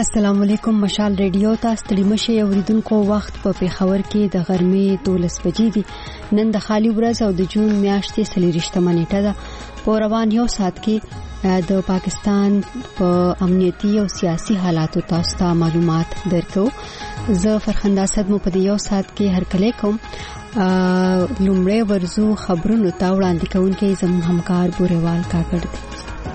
السلام علیکم. مشال ریډیو ته ستړي مشه اوریدونکو. وخت په پیښور کې د غرمې 12 بجې دي. نن د خالي ورځ او د جون میاشتې 23 نیټه ده. په روان یو ساعت کې د پاکستان په امنیتي او سیاسي حالاتو تاسو ته معلومات درکو. زه فرخنده اسد مو په یو ساعت کې هرکلی کوم. لومړی ورزو خبرونو ته وړاندې کوونکی زموږ همکار بوریوال کاکړ دی.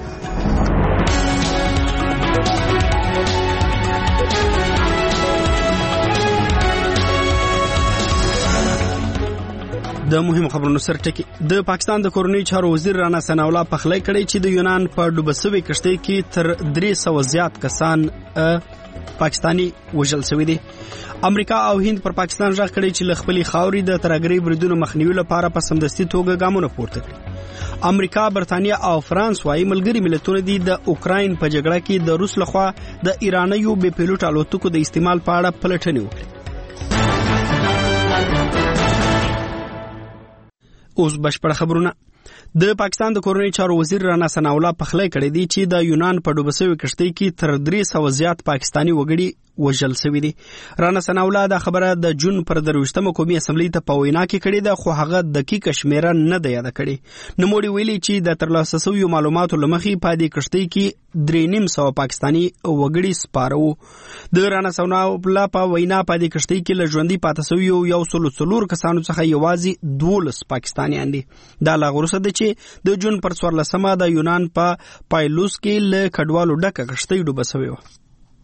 د مهم خبرونو سر ټکی. د پاکستان د کورنۍ چارو وزیر رانا ثناء الله پخلی کړی چې د یونان په ډوبسوي کشتۍ کې تر 300 زیات کسان پاکستانی وژل شوی دي. امریکا او هند پر پاکستان ژغ کړی چې خپلې خاورې د ترهګرۍ بریدونو مخنیوي لپاره په سمدستي توګه ګامونه پورته کړي. امریکا، برتانیا او فرانس وايي ملګري ملتونه دي د اوکراین په جګړه کې د روس لخوا د ایرانیو بې پیلوټ الوتکو د استعمال په اړه پلټنې وکړي. اوس بشپړ خبرونه. د پاکستان د کورنۍ چارو وزیر رانا ثناء الله پخلی کړی دی چې د یونان په ډوبسوي کشتۍ کې تر 300 زیات پاکستانی وګړي وژل شوی دي. رانا ثناء الله دا خبره د جون پر 23 قومي اسمبلی ته په وینا کې کړې ده، خو هغه دقیق شمیره نه ده یاد کړې. نوموړي ویلي چې د ترلاسه شویو معلوماتو لمخې په دې کشتۍ کې 350 پاکستانی وګړي سپارو. د رانا ثناء الله په وینا په دې کشتۍ کې له ژوندۍ پاتې شویو 104 کسانو څخه یوازې 12 پاکستانیان دي. دا لا غوسه ده چې د جون پر 14 د یونان په پایلوس کې له کډوالو ډکه کشتۍ ډوبه شوې وه.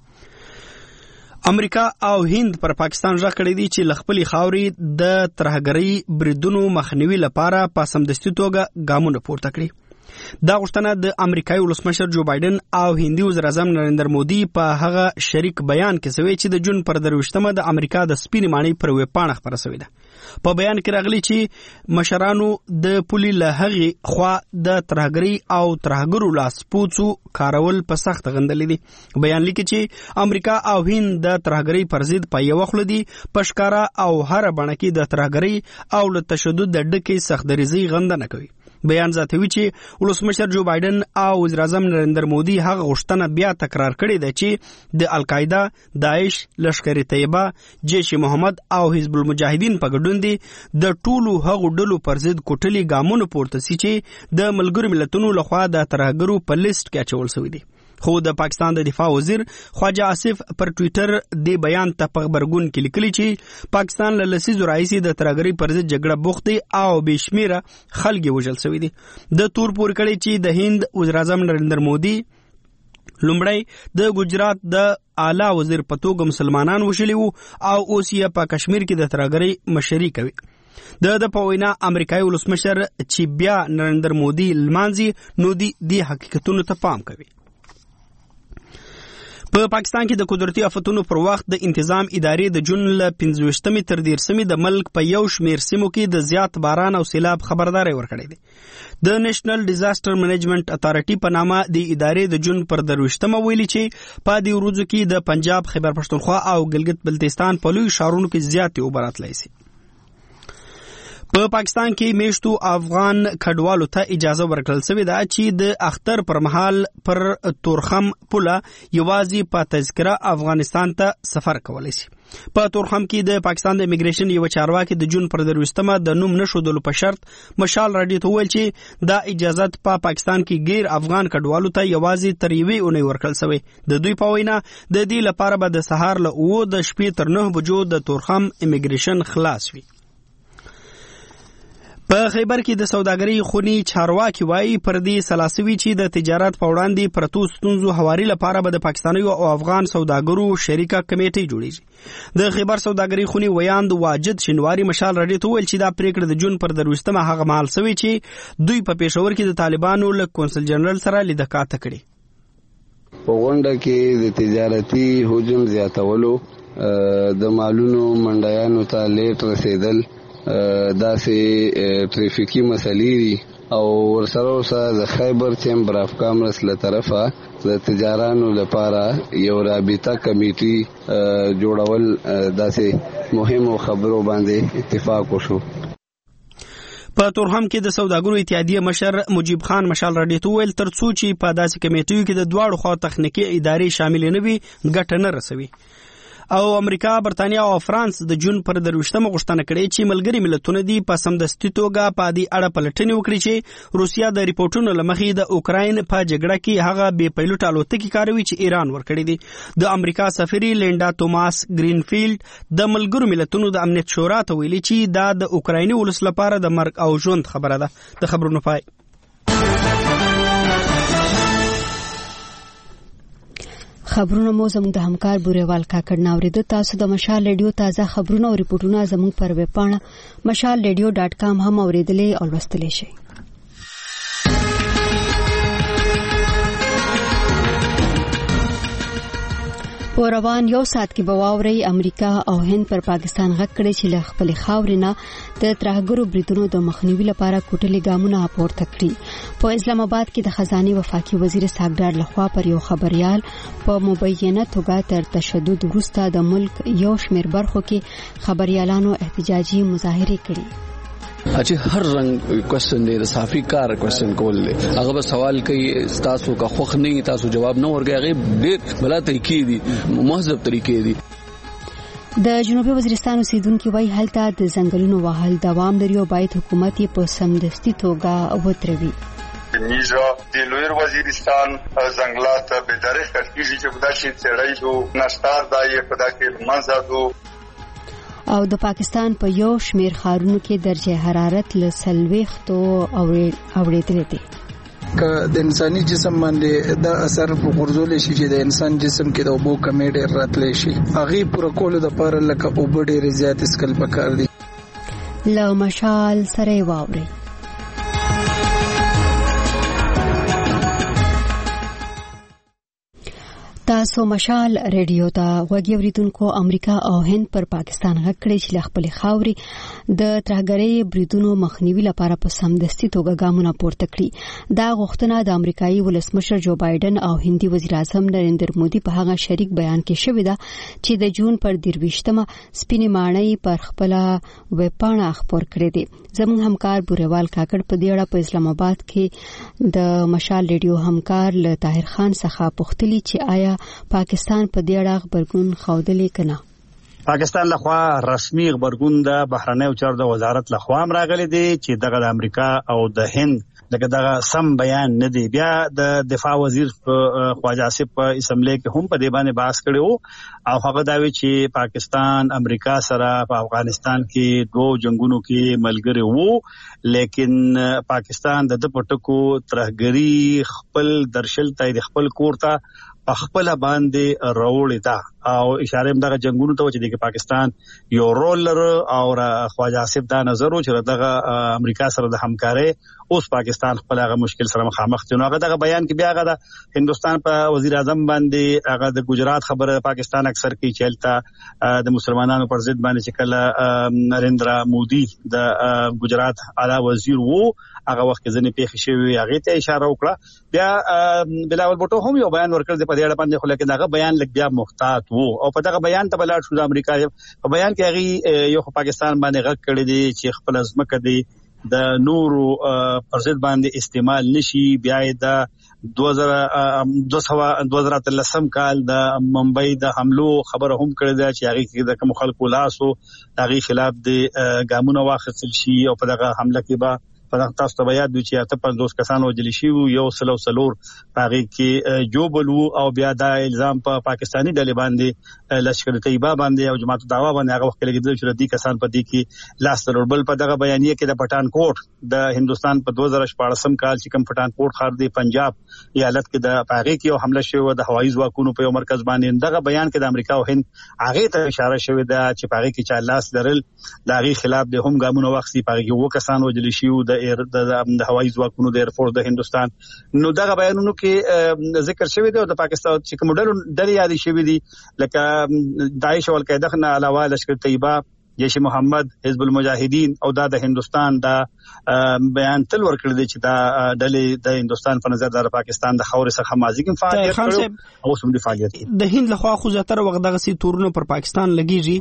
امریکا او هند پر پاکستان ژغ کړی دی چې خپلې خاورې د ترهګرۍ بریدونو مخنیوي لپاره په سمدستي توګه ګامونه پورته کړي. دا غوښتنه د امریکایي ولسمشر جو بایدن او هندي وزیر اعظم نریندر مودي په هغه شریک بیان کې شوی چې د جون پر 23 د امریکا د سپینې ماڼۍ پر ویبپاڼه خپره شوې ده. په بیان کې راغلی چې مشرانو د پولي له هغې خوا د ترهګرۍ او ترهګرو لاسپوڅو کارول په سخت غندلې دي. بیان لیکي چې امریکا او هند د ترهګرۍ پر ضد په یوه خوله دي، په ښکاره او هره بڼه کې د ترهګرۍ او له تشدد د ډکې سختدریزۍ غندنه کوي. بیان زیاتوي چې ولسمشر جو بایدن او وزیر اعظم نریندر مودي هغه غوښتنه بیا تکرار کړې ده چې د القاعده، داعش، لشکر طیبه، جیش محمد او حزب المجاهدین په ګډون دي د ټولو هغو ډلو پر ضد کوټلي ګامونه پورته سي چې د ملګرو ملتونو لخوا د ترهګرو په لیست کې اچول شوی دي. خو د پاکستان د دفاع وزیر خواجه آصف پر ټویټر د بیان ته په خبرګون کې لیکلي چې پاکستان له لسیزو راهیسې د ترهګرۍ پر ضد جګړه بوخت دی او بې شمیره خلک یې وژل شوي دي. د تور پورې کړی چې د هند وزیر اعظم نریندر مودي لومړی د ګجرات د اعلی وزیر په توګه مسلمانان وژلي وو او اوس یې په کشمیر کې د ترهګرۍ مشري کوي. د په وینا امریکایي ولسمشر چې بیا نریندر مودي لمانځي نو دی حقیقتونو ته پام کوي. په پاکستان کې د قدرتي آفتونو پر وخت د انتظام ادارې د جون له 15 تر 13 د ملک په یو شمیر سیمو کې د زیات باران او سیلاب خبرداري ورکړې ده. د نېشنل ډیزاستر منیجمنت اتارټي په نامه د ادارې د جون پر 23 ویلي چې په دې ورځو کې د پنجاب، خیبر پښتونخوا او ګلګت بلتستان په لوی ښارونو کې زیاتې اوبه راتلی شي. په پاکستان کې میشتو افغان کډوالو ته اجازه ورکړل شوې ده چې د اختر پر مهال پر تورخم پوله یوازې په تذکره افغانستان ته سفر کولی شي. په تورخم کې د پاکستان د امیګریشن یو چارواکي د جون پر 23 د نوم نشودلو په شرط مشال راډیو ته ویل چې دا اجازه په پاکستان کې غیر افغان کډوالو ته یوازې تر یوې اونۍ ورکړل شوی. د دوی په وینا د دې لپاره به د سهار له 9 د شپې تر 9 بجو د تورخم امیګریشن خلاص وي. په خیبر کې د سوداګرۍ خونی چارواکي وایي پر دې سلاسوي چې د تجارت په وړاندې پرتو ستونزو هواري لپاره به د پاکستانیو او افغان سوداګرو شریکه کمیټه جوړیږي. د خیبر سوداګرۍ خونی ویاند واجد شینواری مشال راډیو ته ویل چې دا پریکړه د جون پر 23 هغه مهال شوې چې دوی په پېښور کې د طالبانو له کونسل جنرال سره لیدکاته کړي. په غونډه کې د تجارتي حجم زیاتولو، د مالونو منډیانو ته لیټ رسیدل، داسې ټریفیکي مسلې دي او ورسره د خیبر چیمبر اف کامرس له طرفه د تجارانو لپاره یو رابطه کمیټي جوړول داسې مهمو خبرو باندې اتفاق وشو. په تورهم کې د سوداګرو اتحادیه مشر مجیب خان مشال راډیو ته ویل ترڅو چې په داسې کمیټو کې د دواړو خوا تخنیکی ادارې شامل نه وي ګټه نه رسوي. او امریکا، برتانیا او فرانس د جون پر 23مه غوښتنه کړې چې ملګري ملتونه دي په سمدستي توګه په دې اړه پلټنې وکړي چې روسیا د ریپورټونو لمخې د اوکراین په جګړه کې هغه بې پیلوټ الوتکې کاروي چې ایران ورکړي دي. د امریکا سفیر لینډا توماس گرینفیلډ د ملګرو ملتونو د امنیت شورا ته ویلي چې دا د اوکرایني ولس لپاره د مرګ او ژوند خبره ده. د خبرونو پای. خبرونه مو زموږ د همکار بوريوال کاکړ ناوریده. تاسو د مشال ریډیو تازه خبرونه او ریپورتونه زموږ پر ویب پاڼه mashalradio.com هم اوریدلې او لوستلی شئ. په روان یو ساعت کې به واوري امریکا او هند پر پاکستان غږ کړي چې له خپل خاورې نه د ترهګرو بریدونو د مخنیوي لپاره کوټلې ګامونه پورته کړي. په اسلام آباد کې د خزانه وفاقي وزیر ساګدار لخوا پر یو خبريال په مبینه توګه تر تشدد وروسته د ملک یو شمېر برخو کې خبريالانو احتجاجي مظاهره کړي. چې هر رنگ کوېسچن دی د صحافي کار کوېسچن کول دی هغه به سوال کوي تاسو کا خوخ نه تاسو جواب نه ورګي هغه ډېر بلا طریقې دي مهذب طریقې دي. د جنوبي وزیرستان اوسیدونکو وایي هلته د ځنګلونو وهل دوام لري او باید حکومت یې په سمدستي توګه وتروي. نیزه د لویر وزیرستان ځنګلات به درې کټکیږي چې خدا شي چړای دو نشتار دای خدا کې منځادو. او د پاکستان په یو شمیر ښارونو کې درجه حرارت له 40 اوریدل دي. که د انساني جسم باندې د اثر په غورځول شي چې د انسان جسم کې د اوبو کمی ډېر راتلی شي هغه پوره کولو لپاره لکه اوبه ډېر زیات اسکل پکار دي. له مشال سره واوري. تاسو مشال ریډیو ته غوږی اوریدونکو. امریکا او هند پر پاکستان غږ کړی چې له خپل خاورې د ترهګرۍ بریدونو مخنیوي لپاره په سمدستي توګه ګامونه پورته کړي. دا غوښتنه د امریکایي ولسمشر جو بایدن او هندي وزیر اعظم نریندر مودي په هغه شریک بیان کې شوې ده چې د جون پر 23مه سپینې ماڼۍ پر خپل ویب پاڼه خبر کړی دی. زموږ همکار بوريوال کاکړ په دې اړه په اسلام آباد کې د مشال ریډیو همکار له طاهر خان څخه پوښتنه چې آیا پاکستان په دې اړه خبرګون ښودلی کنه. پاکستان لخوا رسمي خبرګون د بهرنیو چارو د وزارت لخوا راغلي دي چې دغه د امریکا او د هند دغه سم بیان نه دی. بیا د دفاع وزیر خواجه آصف په اسمبلی کې هم په دې باندې بحث کړو او هغه دا وی چې پاکستان امریکا سره په افغانستان کې دوه جنگونو کې ملګری وو لیکن پاکستان د پټکو ترهګری خپل درشل ته خپل کورته خپل باندې راوړی دا او اشاره هم دغه جنگونو ته چې د پاکستان یو رول لري او خواجه آصف دا نظر و چې دغه امریکا سره د همکاري اوس پاکستان خپل هغه مشکل سره مخامخ دي. نو هغه دغه بیان کې بیا هغه د هندستان په وزیر اعظم باندې هغه د ګجرات خبره پاکستان اکثر کوي چلته د مسلمانانو پر ضد باندې چې کله نریندرا مودي د ګجرات اعلی وزیر وو هغه وخت ځنې پیښ شوی هغه ته اشاره وکړه. بیا بلاول بوټو هم یو بیان ورکړ د په دې اړه باندې خو لکه دغه بیان لګ بیا محتاط وو او په دغه بیان ته بلار شو د امریکا په بیان کې هغه یو پاکستان باندې غږ کړی دی چې خپل ځمکه دی د نورو پر ضد باندې استعمال نشي. بیا د 2013 کال د ممبئی د حملو خبره هم کړې ده چې هغه کې د کوم خلکو لاسو هغه خلاف د ګامونه واخیستل شي او په دغه حمله کې به په تاسو ته یاد وي چې 50 کسان وژل شي یو سلور هغه کې جوبل او بیا دا الزام په پاکستانی ډلې باندې لشکر طیبه باندې او جماعت دعوا باندې هغه وخت لګیدل چې د کسان په دې کې لاس تربل په دغه بیانیه کې د پټان کوټ د هندستان په 2014 کال چې کوم پټان کوټ خار دی پنجاب ایالت کې د پاغي کې حمله شوی د هوایي ځواکونو په یو مرکز باندې دغه بیان کې د امریکا او هند هغه ته اشاره شوی ده چې پاغي کې چې لاس درل د هغه خلاف د هم ګامونه وخت پاغي کې وو کسان وژل شي د هوایي ځواکونو د ایرفورس د هندستان. نو دغه بیانونو کې ذکر شوی دی او د پاکستان چې کوم ډلې یادې شوی دي لکه داعش او القاعده نه علاوه لشکر طیبه جیش محمد حزب المجاهدین او دا د هندستان دا بیان تل ورکړل دي چې دا ډلې د هندستان په نظر د پاکستان د خاورې څخه ماضي کې فعالیت کړو او سم دي فعالیت د هند له خوا خو زیاتره وخت دغه سي تورونه پر پاکستان لګیږي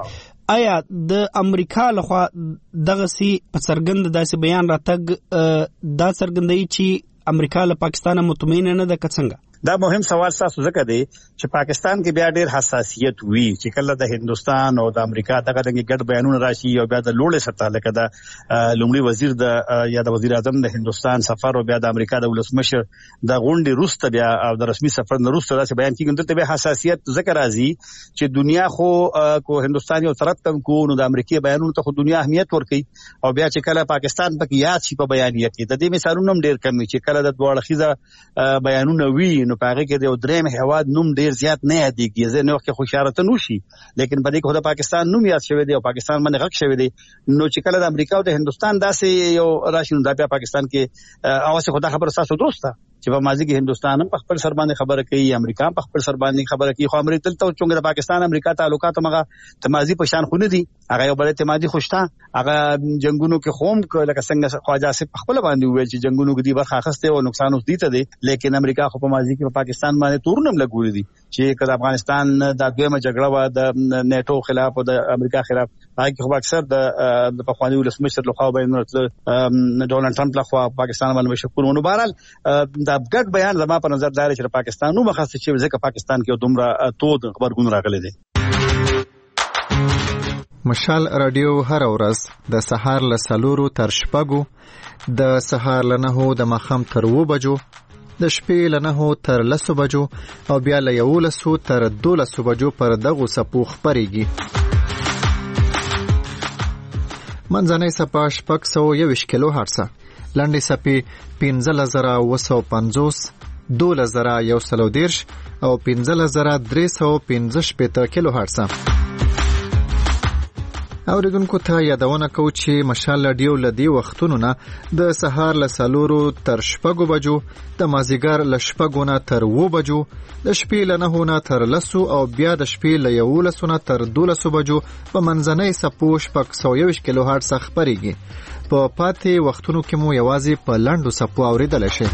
آیا د امریکا لخوا دغه سي په څرګند داسې بیان راتګ دا څرګندوي چې امریکا له پاکستان مطمئن نه ده څنګه؟ دا مهم سوال تاسو ځکه دی چې پاکستان کې بیا ډېر حساسیت وی چې کله د هندستان او د امریکا دغه ګډ بیانونه راشي او بیا د لوړې سطح لکه د لومړي وزیر د یا د وزیر اعظم د هندستان سفر او بیا د امریکا د ولسمشر د غونډې وروسته بیا او د رسمي سفر نه وروسته داسې بیان کیږي دلته بیا حساسیت ځکه راځي چې دنیا خو کو هندستان یو طرف تم کو نو د امریکای بیانونو ته خو دنیا اهمیت ورکوي او بیا چې کله پاکستان پکې یاد شي په بیانیه کې د دې مثالونه هم ډېر کم چې کله د دواړه خيزه بیانونه وی نو پاره کې د دریم هواد نوم ډیر زیات نه یادېږي زه نو کې خوشارته نوشي لیکن په دې کې د پاکستان نوم یاد شوی دی او پاکستان باندې غږ شوی دی نو چې کله د امریکا او د هندستان داسې یو راشي نو دا بیا پاکستان کې اوسه خدای خبر تاسو دوسته چې په ماضي کې هندستان هم په خپل سر باندې خبره کوي امریکا هم په خپل سر باندې خبره کوي خو امریکا تل ته چې د پاکستان امریکا تعلقات مغه تمازي په شان خونه دي هغه یو بل اعتمادي خوشتا هغه جنگونو کې خوم لکه څنګه خواجه سي په خپل باندې ویل چې جنگونو کې دی برخه اخسته او نقصان اوس دي ته دي لیکن امریکا خو په ماضي کې په پاکستان باندې تورنم لګولې دي چې کله افغانستان د دویمه جګړه و د نیټو خلاف او د امریکا خلاف هغه خو اکثر د پخوانی ولسمشر لخوا بیان ډونالد ټرمپ لخوا پاکستان باندې مشکور ونه بهرحال د ګډ بیان زما په نظر دا چې پاکستان نو مخاصه چې ځکه پاکستان کې دومره تود خبرګون راغلي دي. مشال رادیو هر ورځ د سهار له 4 تر 6 د سهار له 9 د ماخام تر 2 بجو د شپې له 9 تر 10 بجو او بیا له 11 تر 12 بجو پر دغه سپو خبريږي. منځنۍ سپا 621 کیلو هرتز، لنډې سپې 15950 12110 او 15315 کیلو هرتز. اوریدونکو ته یادونه کوم چې مشال رادیو لدی وختونو نه د سهار له 4 تر 6 بجو د مازیګر له 6 نه تر 2 بجو د شپې له 9 نه تر 10 او بیا د شپې له 11 نه تر 12 بجو په منځنۍ سپو 621 کیلو هرتز خبريږي. په پاتې وختونو کې مو یوازې په لاندو سپو اوریدل شي.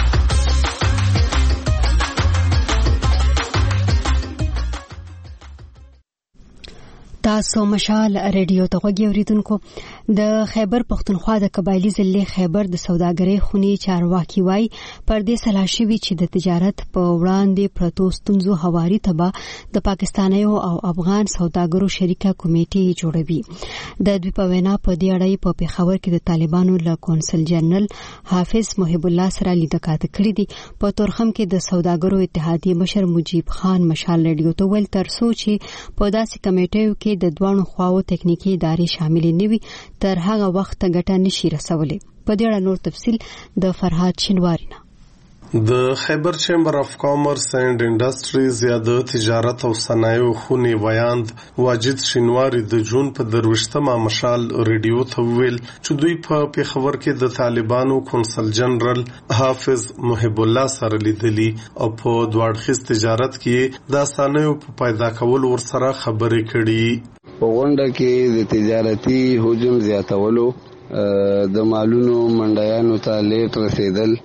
تاسو مشال رادیو ته غوږی اوریدونکو د خیبر پختونخوا د قبایلی ضلع خیبر د سوداګرۍ خونی چارواکي وای پر دې سلاشوي چې د تجارت په وړاندې پرتو ستونزو هواري تبا د پاکستانیو او افغان سوداګرو شریکه کمیټه جوړوي. د دوی په وینا په دې اړه په پیښور کې د طالبانو له کونسل جنرال حافظ محب الله سره لیدکات کړې دي. په تورخم کې د سوداګرو اتحادیه مشر مجیب خان مشال رادیو ته ویل تر څو چې په داسې کمیټو کې د دوانو خواو تکنیکی ادارې شامل نه وي تر هغه وخت ګټه نشي رسولې. په دې اړه نور تفصیل د فرهاد شینواری نه. د خیبر چیمبر اف کامرس اینڈ انډستریز یا د تجارت او صنایعو خونی ویاند واجد شینواری د جون په 23مه مشال رادیو ته ویل چې دوی په پیښور کې د طالبانو کونسل جنرال حافظ محب الله سره لیدلی او په دوړخیز تجارت کې د صنایعو په پیدا کول ورسره خبرې کړي. په غونډه کې د تجارتي حجم زیاتولو د مالونو منډیانو ته لیټ رسیدل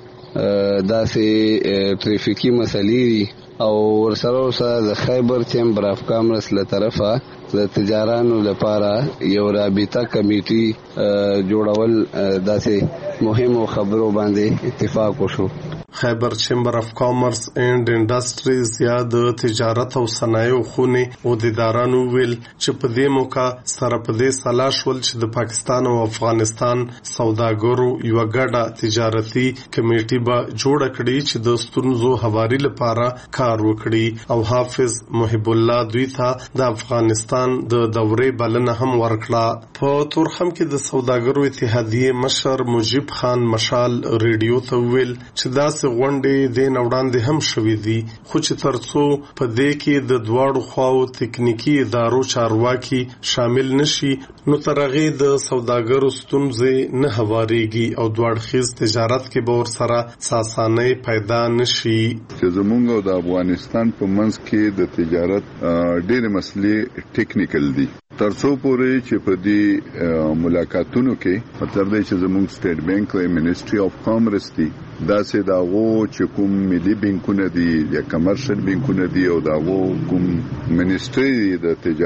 داسې ټریفیکی مسلې دي او ورسره د خیبر چیمبر اف کامرس له طرفه د تجارانو لپاره یو رابطه کمیټي جوړول داسې مهمو خبرو باندې اتفاق وشو. خیبر چیمبر اف کامرس اینڈ انډستریز یا د تجارت او صنایعو خونی او د ادارانو ویل چې په دې موقع سره په دې سلا شول چې د پاکستان او افغانستان سوداګرو یو ګډه تجارتي کمیټي به جوړ کړي چې د ستونزو هواري لپاره کار وکړي او حافظ محب الله دوی ته د افغانستان د دورې بلنه هم ورکړه. په تورخم کې د سوداګرو اتحادیه مشر مجیب خان مشال رادیو ته ویل چې دا غونډې د نوړاندې هم شوې دي خو چې ترڅو په دې کې د دواړو خواو تکنیکی ادارو چارواکي شامل نشي نو ترغه د سوداګرو ستونزې نه هواريږي او دوړخیز تجارت کې به ورسره ساسانه پیدا نشي. چې زمونږ د افغانستان په منځ کې د تجارت ډېر مسلې ټیکنیکل دي ترڅو پورې چې په دې ملاقاتونو کې مطلب دی چې زمونږ سټیټ بانک او منیسټری اف کامرس دي داسې داغو چې کوم ملي بانکونه دي یا کمرشل بانکونه دي او داغو کوم منیسټری د تجارت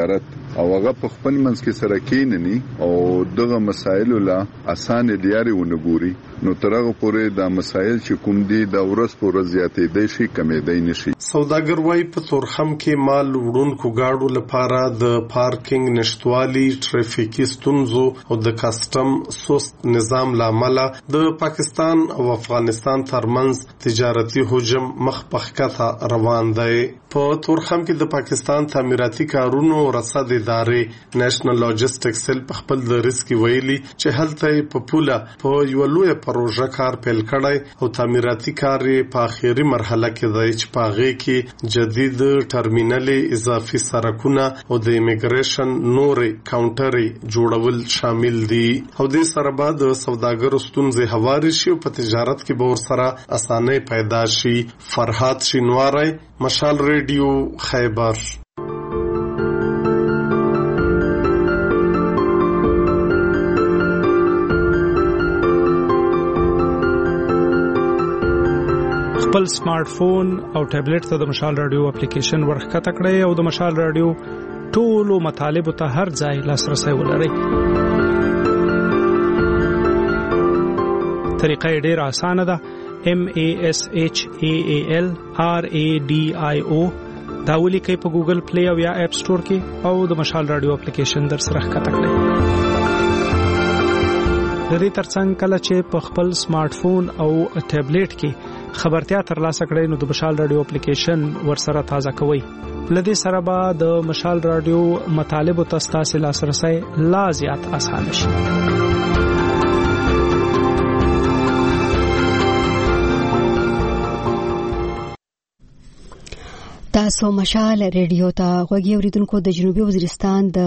او هغه په خپل منځ کې سره کېنني او دغه مسایل لا اسانه دیاري ونګوري نو ترغه پورې دا مسایل چې کوم دي د ورځ په ورځ زیاتې دي شي کمې دی نشي. سوداګر وايي په تورخم کې مال وړونکو گاډو لپاره د پارکینګ نشټوالي، ټریفیکي ستونزو او د کسٹم سست نظام لامل د پاکستان او افغانستان ترمنځ تجارتي حجم مخ په ښکته روان دی. په تورخم کې د پاکستان تعمیراتي کارونو رصد ادارې نېشنل لاجستیک سیل په خپل دریس کې ویلي چې هلته په پوله په یو لوی پروژه کار پیل کړی او تعمیراتي کار په اخیری مرحله کې دی چې په هغه کې جدید ټرمینل، اضافي سرکونه او د ایمیګریشن نورې کاونټرې جوړول شامل دي او د سره بعد سوداګرو ستونزې هواري شي او په تجارت کې به ورسره اسانه پیدا شي. فرحات شینواری، مشال ریډیو، خیبر. خپل سمارټ فون او ټابلیټ ته د مشال رادیو اپلیکیشن ورخکته کړئ او د مشال رادیو ټولو مطالبو ته هر ځای لاسرسی ولرئ. طریقه یې ډېره اسانه ده. MASHAAL RADIO دا ولیکئ په ګوګل پلی او یا اپ سٹور کې او د مشال رادیو اپلیکیشن در سره ښکته کړئ. د دې ترڅنګ کله چې په خپل سمارټ فون او ټابلیټ کې خبرتیا ترلاسه کړئ نو د مشال رادیو اپلیکیشن ورسره تازه کوئ. لدې سره به د مشال رادیو مطالبو ته ستاسو لاسرسی لا زیات اسانه شي. تاسو مشال ریډیو ته غوږی اوریدونکو د جنوبي وزیرستان د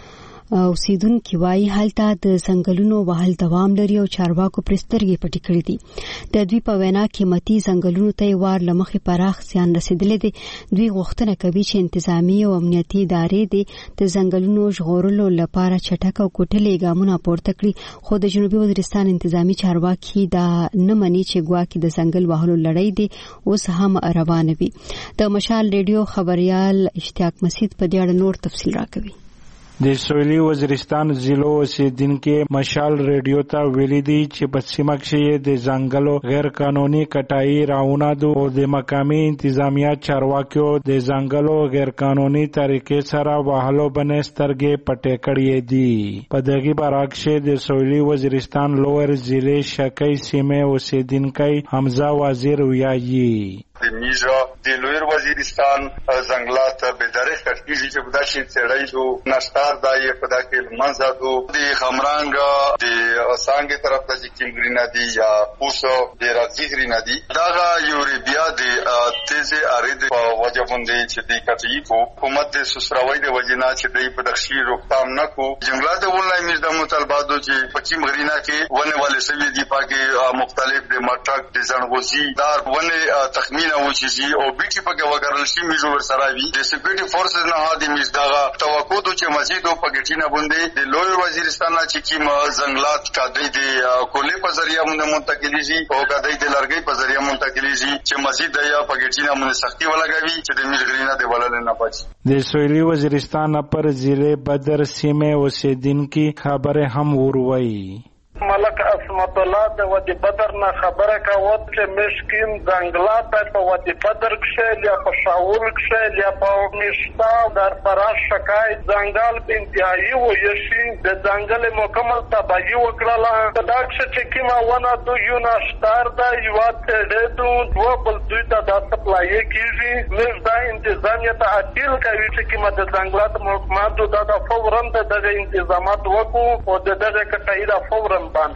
اوسیدونکو وايي هلته د ځنګلونو وهل دوام لري او چارواکو پرسترګي پټي کړې دي. د دوی په وینا قیمتي ځنګلونو ته وار لمخې پراخ زیان رسیدلې دي. دوی غوښتنه کوي چې انتظامی او امنیتي ادارې د ځنګلونو ژغورلو لپاره چټک او کوټلې ګامونه پورته کړي، خو د جنوبي وزیرستان انتظامی چارواکي دا نه مني چې ګواکې د ځنګل وهلو لړۍ دي اوس هم روانه وي. د مشال ریډیو خبريال اشتیاق مسعود په دې اړه نور تفصیل راکوي. د سویلي وزیرستان ضلع اوسیدونکو مشال ریډیو ته ویلي دي چې په سیمه کې د ځنګلو غیر قانوني کټای راونه او د مقامي انتظامیه چارواکیو د ځنګلو غیر قانوني طریقې سره وهلو باندې سترګې پټې کړې دي. په دغه برعکس د سویلي وزیرستان لوړ ضلع شکی سیمه اوسیدونکو حمزه وزیر ویایي د میزا د لویر وزیرستان ځنګلات به درې کټیږي چې په داسې څړای شو نشتار دای په داخل منځادو د خمرنګ د سانګي طرف ته چې کیمګرینا دی یا پوسو د راځيګرینا دی دا یوربیا د تیزه ارید په وجه باندې چې د کټی کو حکومت د سسراوي د وجینا چې د پدخشي روکتام نه کو جنگلات ولای میز د مطالباتو چې په کیمګرینا کې ونه والے سوي دی پاکي مختلف د مټک د ځنغوزي دار ونه تخمین او چې او بیٹی پکې وګرل شي میجو ورسراوي د سکیورټي فورسز نه هادي مزداغه توقع د چې مزید او پګټینا باندې د لوی وزیرستان چې کیم ځنګلات کادې د کولې په ذریعہ مونږ منتقلی شي او کادې د لارګي په ذریعہ منتقلی شي چې مزید د پګټینا مونږ سختي ولګوي چې د میلګرینا د ولل نه پاتې. د سویلي وزیرستان پر ضلع بدر سیمه اوسیدونکو خبره هم وروي. ملک اسمت الله د ودی بدر نه خبره کوي چې مشکین ځنګلات په ودی بدر کې یا په شاول کې یا په مشتا در پراش شکای ځنګل په انتهایی و یشي د ځنګل مکمل تباہی وکړه دا چې کیما ونه دو یو نشتار دا یو ته دو بل دوی ته د سپلای کیږي موږ دا انتظامیه ته اپیل کوي چې کیما د ځنګلات محکماتو دا فورا د انتظامات وکړو او دغه کټای دا فورا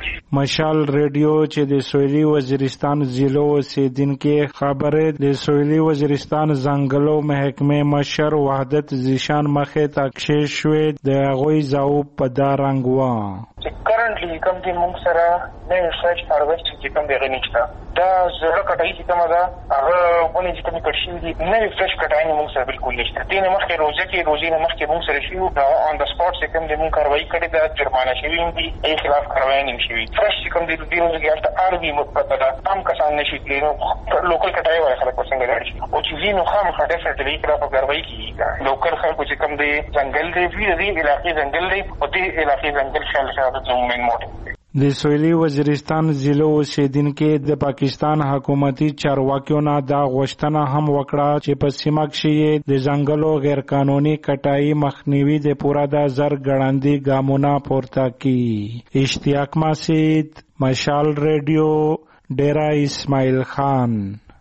مشال ریډیو چې د سویلي وزیرستان ضلع اوسیدونکو خبره د سویلي وزیرستان ځنګلو محکمه مشر وحدت زیشان مخه تاکشې شوې د غوي زاو په دارنګ و چې کرنټلی کوم دي موږ سره نه ریسرچ هارویسټ چې کوم دی غنښت دا زړه کټای چې کومه دا هغه ونې چې کوم کټشي دي نه ریفرش کټای نه موږ سره بالکل نشته. دې نه مخکې روزي نه مخکې موږ سره شي دا اون د سپورت چې کوم دي موږ کاروایی کړې دا جرمانه شوی دي ای خلاف کاروایی نه شوی. فرش چې کوم دي د روزي کې البته آروي مثبت ده هم کسان نشي کېنو لوکل کټای وای خلک څنګه لري او چې وینو خام خاطر سره دې خلاف کاروایی کیږي. لوکل خلکو چې کوم دي ځنګل دی دې علاقې ځنګل دی او دې علاقې ځنګل شال شاده زموږ موټ د سویلي وزیرستان ضلع اوسیدونکو د پاکستان حکومتي چارواکیو نه دا غوښتنه هم وکړه چې په سیمه کې د ځنګلو غیر قانوني کټای مخنیوي د پوره د زر ګړندې ګامونه پورته کړي. اشتیاق مسعود، مشال ریډیو، ډیرا اسماعیل خان.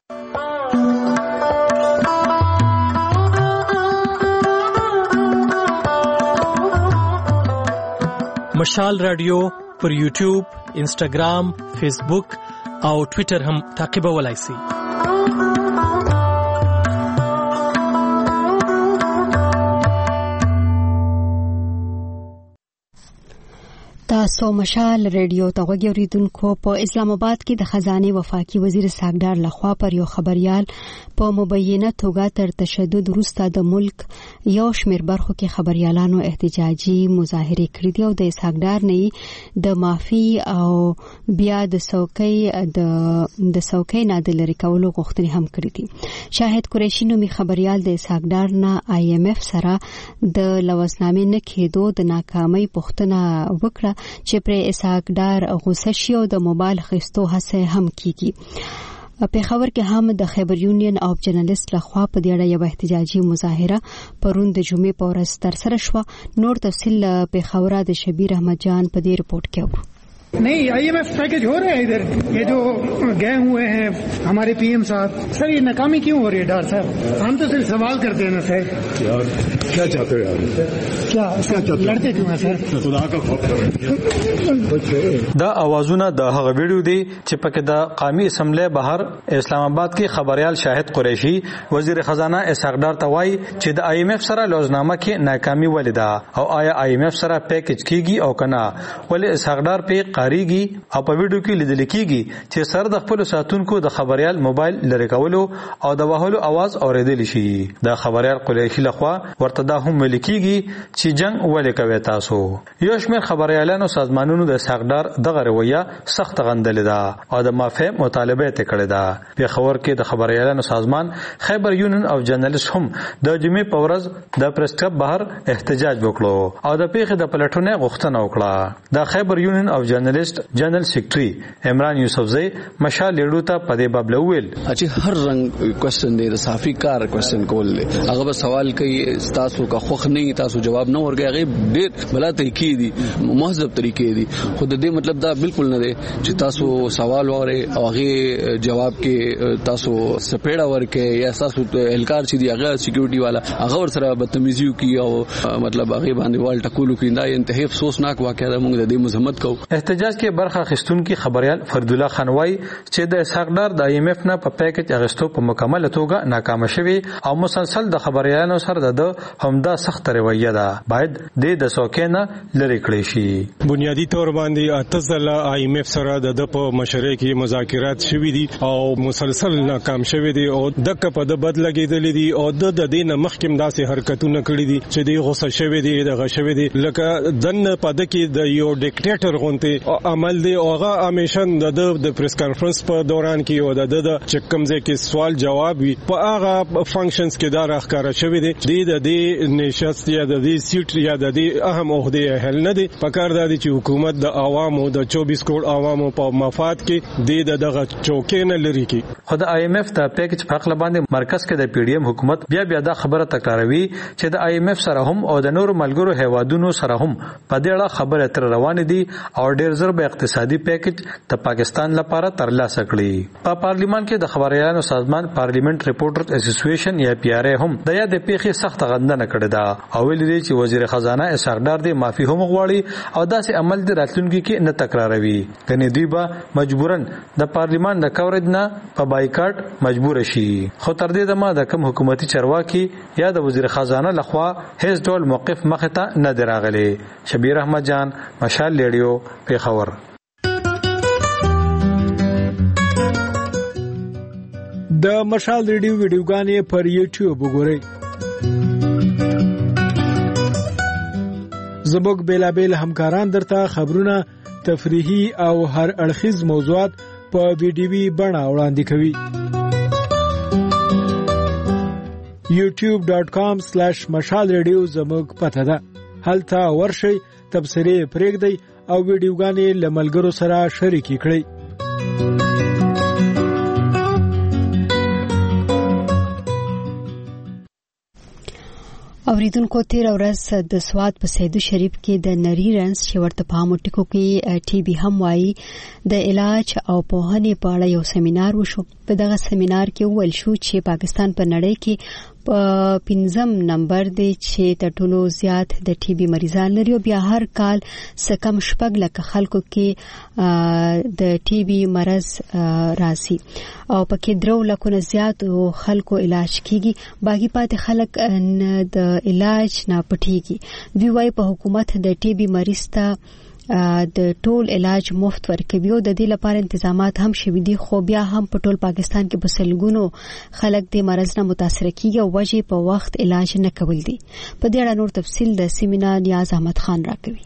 مشال رادیو پر یوټیوب، انسټاګرام، فیسبوک او ټوئیټر هم تعقیبولای شئ. تاسو مشال ریډیو ته غوږی اوریدونکو. په اسلام آباد کې د خزانه وفاقي وزیر ساګدار لخوا پر یو خبريال په مبینه توګه تر تشدد وروسته د ملک یو شمېر برخو کې خبريالانو احتجاجي مظاهره کړې دي او د ساګدار نه د معافي او بیا د څوکۍ نه د لری کولو غوښتنې هم کړې دي. شاهد قریشي نومي خبريال د ساګدار نه IMF سره د لوسنامې نه کېدو د ناکامۍ پوښتنه وکړه چې پر اسحاقدار غوسه شي او د موبایل خستو هڅه هم کیږي. په خبر کې هم د خیبر یونین اف جرنالست لخوا په دې اړه یو احتجاجي مظاهره پرون د جمعې په ورځ ترسره شوه. نور تفصیل په خبره د شبیر احمد جان په دې رپورت کې و. नहीं IMF package हो रहा है इधर, ये जो गए हुए हैं हमारे PM साहब, सर ये नाकामी क्यों हो रही है? डॉक्टर साहब हम तो सिर्फ सवाल करते हैं ना सर, क्या चाहते हो यार, क्या लड़ते क्यों हैं सर? खुदा का खौफ करें. دا اوازونه د هغه ویډیو دی چې پکې د قومي اسمبلی بهر اسلام آباد کې خبريال شاهد قریشي وزیر خزانه اسحاقدار ته وایي چې د IMF سره لوزنامه کې ناکامي ولیدا او آیا IMF سره پیکج کیږي او کنه. ولې اسحاقدار په قاریږي او په ویډیو کې لیدل کیږي چې سر د خپل ساتونکو د خبريال موبایل لری کولو او د وهلو आवाज اوریدل شي. د خبريال قریشي لخوا ورته دا هم ملکیږي چې جنگ ولې کوي تاسو. یو شمېر خبريالانو سازمانونو د اسحاقدار دغه رویه سخت غندلې ده او د معافی مطالبه ته کړې ده. په خبر کې د خبريالانو سازمان خیبر یونین او جرنالست هم د جمعې په ورځ د پریس کلب بهر احتجاج وکړو او د پیښې د پلټونې غوښتنه وکړه. د خیبر یونین او جرنالست جنرال سیکریټري عمران یوسفزئی مشال لیډو ته په دې باب لویل چې هر رنګ کوېسچن دی د صحافي کار کوېسچن کول هغه به سوال کوي تاسو کا خوخ نه تاسو جواب نه ورګي هغه ډېر بلا طریقې دي مهذب طریقې دي. خو د دې مطلب دا بالکل نه دی چې تاسو سوال وره او هغه جواب کې تاسو سپېړه ورکې یا تاسو الکار چې دی هغه سکیورټي والا هغه ور سره بدتمیزي کوي او مطلب هغه باندې وال ټکول کوي. دا انتهایی افسوسناک واقعه ده. موږ د دې مذمت کوو. احتجاج کې برخه اخیستونکو خبريال فرد الله خان وای چې د اسحاقدار د IMF نه په پیکج اغستو په مکمل توګه ناکام شوی او مسلسل د خبريالانو سره د همدا سخت رویه ده باید د سوکینه لری کړی شي. بنیادی تور باندې اتزله IMF سره د په مشورې کې مذاکرات شوي دي او مسلسل ناکام شوی دي او دغه په د بد لګیدل دي او د دې نه مخکې داسې حرکتونه کړی دي چې د غوسه شوی دي دغه شوی دي لکه دن پد کې د یو ډیکټیټر غونته عمل دی او هغه همیشه د پریس کانفرنس په دوران کې او د چکمزه کې سوال جواب وي په هغه فنکشنز کې دا راخاره شوی دی. د دې نشست یا د دې سیټ یا د دې اهم عہده اهل نه دی. پکار دی چې حکومت د عوامو د 24 کروڑ عوامو په مفاد کې دغه چوکې نه لري کی. خو د IMF د پیکج په خپل باندې مرکز کې د PDM حکومت بیا دا خبره تکراروي چې د IMF سره هم او د نورو ملګرو هیوادونو سره هم په دې اړه خبره تر روان دي او ډېر ضرب اقتصادي پیکج د پاکستان لپاره ترلاسه کړی. په پارلیمان کې د خبريالانو سازمان پارلیمنت ریپورټرز اسوسییشن یا پی آر ای هم د یاد پیښې سخت غندنه کړې ده او ویلي دي چې وزیر خزانه اسحاق ډار دې معافي هم غواړي او داسې عمل د راتلونکي کې نه تکراروي. کني دوی به مجبورن د پارلیمان د کوریج نه په بایکاټ مجبور شي. خو تر دې دمه د کوم حکومتي چارواکي یا د وزیر خزانه لخوا هیڅ ډول موقف مخه ته نه دراغلي. شبیر احمد جان، مشال ریډیو، پیښور. د مشال ریډیو ویډیوګانې پر یوټیوب وګورئ. زموږ بیلابیل همکاران درته خبرونه، تفریحي او هر اړخیز موضوعات په ویډیوي بڼه وړاندې کوي. youtube.com/مشال ریډیو زموږ پته ده. هلته ورشئ، تبصرې پرېږدئ او ویډیوګانې له ملګرو سره شریکې کړئ. اوریدونکو تیر ورځ د سواد په سیدو شریف کې د نری رنس چې ورته په عامو ټکو کې ټي بي هم وایي د علاج او پوهنې په اړه یو سیمینار وشو. په دغه سیمینار کې ویل شو چې پاکستان په نړۍ کې په 5م نمبر دی چې تر ټولو زیات د ټي بي مریضان لري او بیا هر کال سکم 6 لک خلکو کې د ټي بي مرض راسي او پکې 3 لک نه زیات خلکو علاج کیږي. باقي پاتې خلک د علاج نه پټيږي. دوی وايي په حکومت د ټي بي مریض ته د ټول علاج مفت ورکوي او د دې لپاره تنظیمات هم شوي دي، خو بیا هم په ټول پاکستان کې په سلګونو خلک د مرض نه متاثر کیږي او وجه په وخت علاج نه کول دي. په دې اړه نور تفصیل د سیمینار نیاز احمد خان راکوي.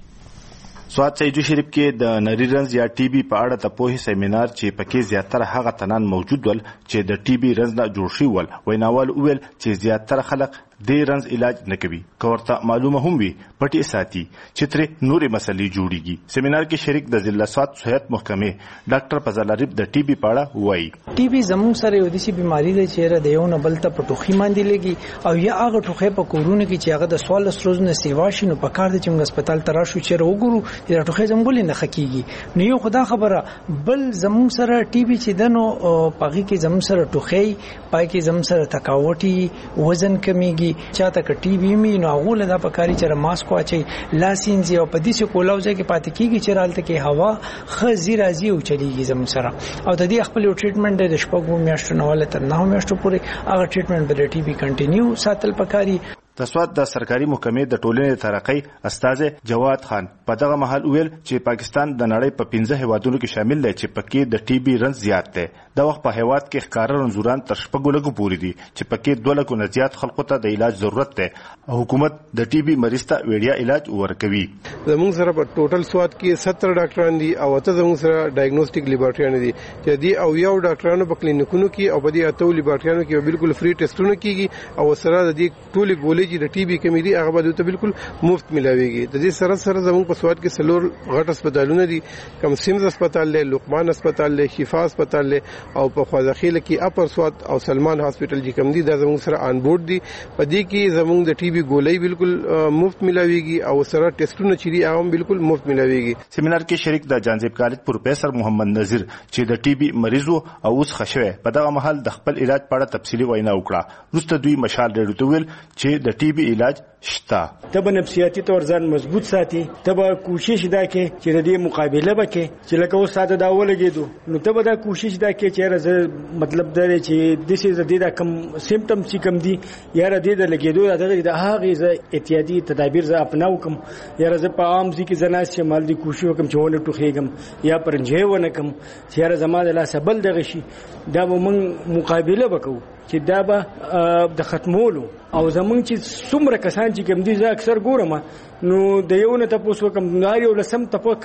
سواد سیدو شریف کې د نری رنز یا ټي بي په اړه د پوهې سیمینار چې پکې زیاتره هغه تنان موجود ول چې د ټي بي رنز نه جوړ شي ول ویناول ویل چې زیاتره خلک د رنز علاج نه کوي، کورته معلومه هم وي پټي ساتي چې تر نورې مسلې جوړيږي. سیمینار کې شریک د ضلع سواد صحت محکمې ډاکټر فضل عارف د ټي بي په اړه وایي. ټي بي زموږ سره یو داسې بیماری ده چې د یو نه بل ته په ټوخي باندې لګي او یا هغه ټوخي په کورونه کې چې هغه د سوال سروز نه سیوا شي نو په کار دي چې موږ هسپتال ته راشو چې وګورو چې ټوخي زموږ نه خکېږي. نو یو خدا خبره بل زموږ سره ټي بي چې دنو پاغي کې زموږ سره ټوخي پای کې زموږ سره تکاوټي وزن کمیږي چاته ټي بي می نو غول دا پکاري چې ماسک واچي لاسینځي او په دې څه کولاوځي کې پاتې کیږي چې رالته کې هوا خزي راځي او چلیږي زموږ سره او د دې خپل ټریټمنټ د شپږو میاشتو نه ولته 9 میاشتو پورې هغه ټریټمنټ به ټي بي کنټینیو ساتل پکاري. د سواد د سرکاري محکمې د ټولنې ترقۍ استاد جواد خان په دغه محل ویل چې پاکستان د نړۍ په 15 هیوادونو کې شامل دی چې پکې د ټي بي رنځ زیات دی. د وخت په هیواد کې ښکار رنځوران تر 6 لکو پورې دي چې پکې 2 لکو نه زیات خلکو ته د علاج ضرورت دی او حکومت د ټي بي مریض ته وړیا علاج ورکوي. زموږ سره په ټوټل سواد کې 70 ډاکټران دي او ته زموږ سره ډایګنوستیک لیبارټریان دي چې دي او یو ډاکټرانو په کلینیکونو کې او په دې اتو لیبارټریانو کې بالکل فری ټیسټونه کیږي او سره د دې ټولي ګولې چې د ټي بي کمیدي هغه به ته بالکل مفت ملاويږي. د دې سره سره زموږ په سواد کې سلور غټ هسپتالونه دي، کم سیمز هسپتال له لقمان هسپتال له شفا هسپتال له او په خوازخیل کې اپر سواد او سلمان هسپتال چې کم دي دا زموږ سره آن بورډ دي. په دې کې زموږ د ټي بي ګولې بالکل مفت ملاويږي او سره ټیسټونه چې دي هغه بالکل مفت ملاويږي. سیمینار کې شریک د جانزیب کالج پروفیسور محمد نذیر چې د ټي بي مریض او اوس خښوي په دغه محل د خپل علاج په اړه تفصیلی وینا وکړه. وروسته دوی مشال ریډیو ته ویل چې د ټي بي علاج شتا تبه نفسیاتي تور ځان مضبوط ساتي، تبه کوشش دا کې چې د دې مقابله وکړي چې لکه اوس ساده دا ولګېدو نو تبه دا کوشش دا کې چې راز مطلب دا چې د دې زده دا کم سیمټم چې کم دي یا را دې د لګېدو د هغه احتیاطي تدابیر ز اپناو کوم یا راز په عام ځکه زناس چې مال دي کوشش وکم چې ونه ټوخېګم یا پرنجې ونه کم چې را زما د لاس بل دغه شي دا به موږ مقابله وکړو چې دا به د ختمولو او زمونږ چې څومره کسان چې کوم دي زه اکثر ګورم نو د یو نه تاسو کوم ناری او لسم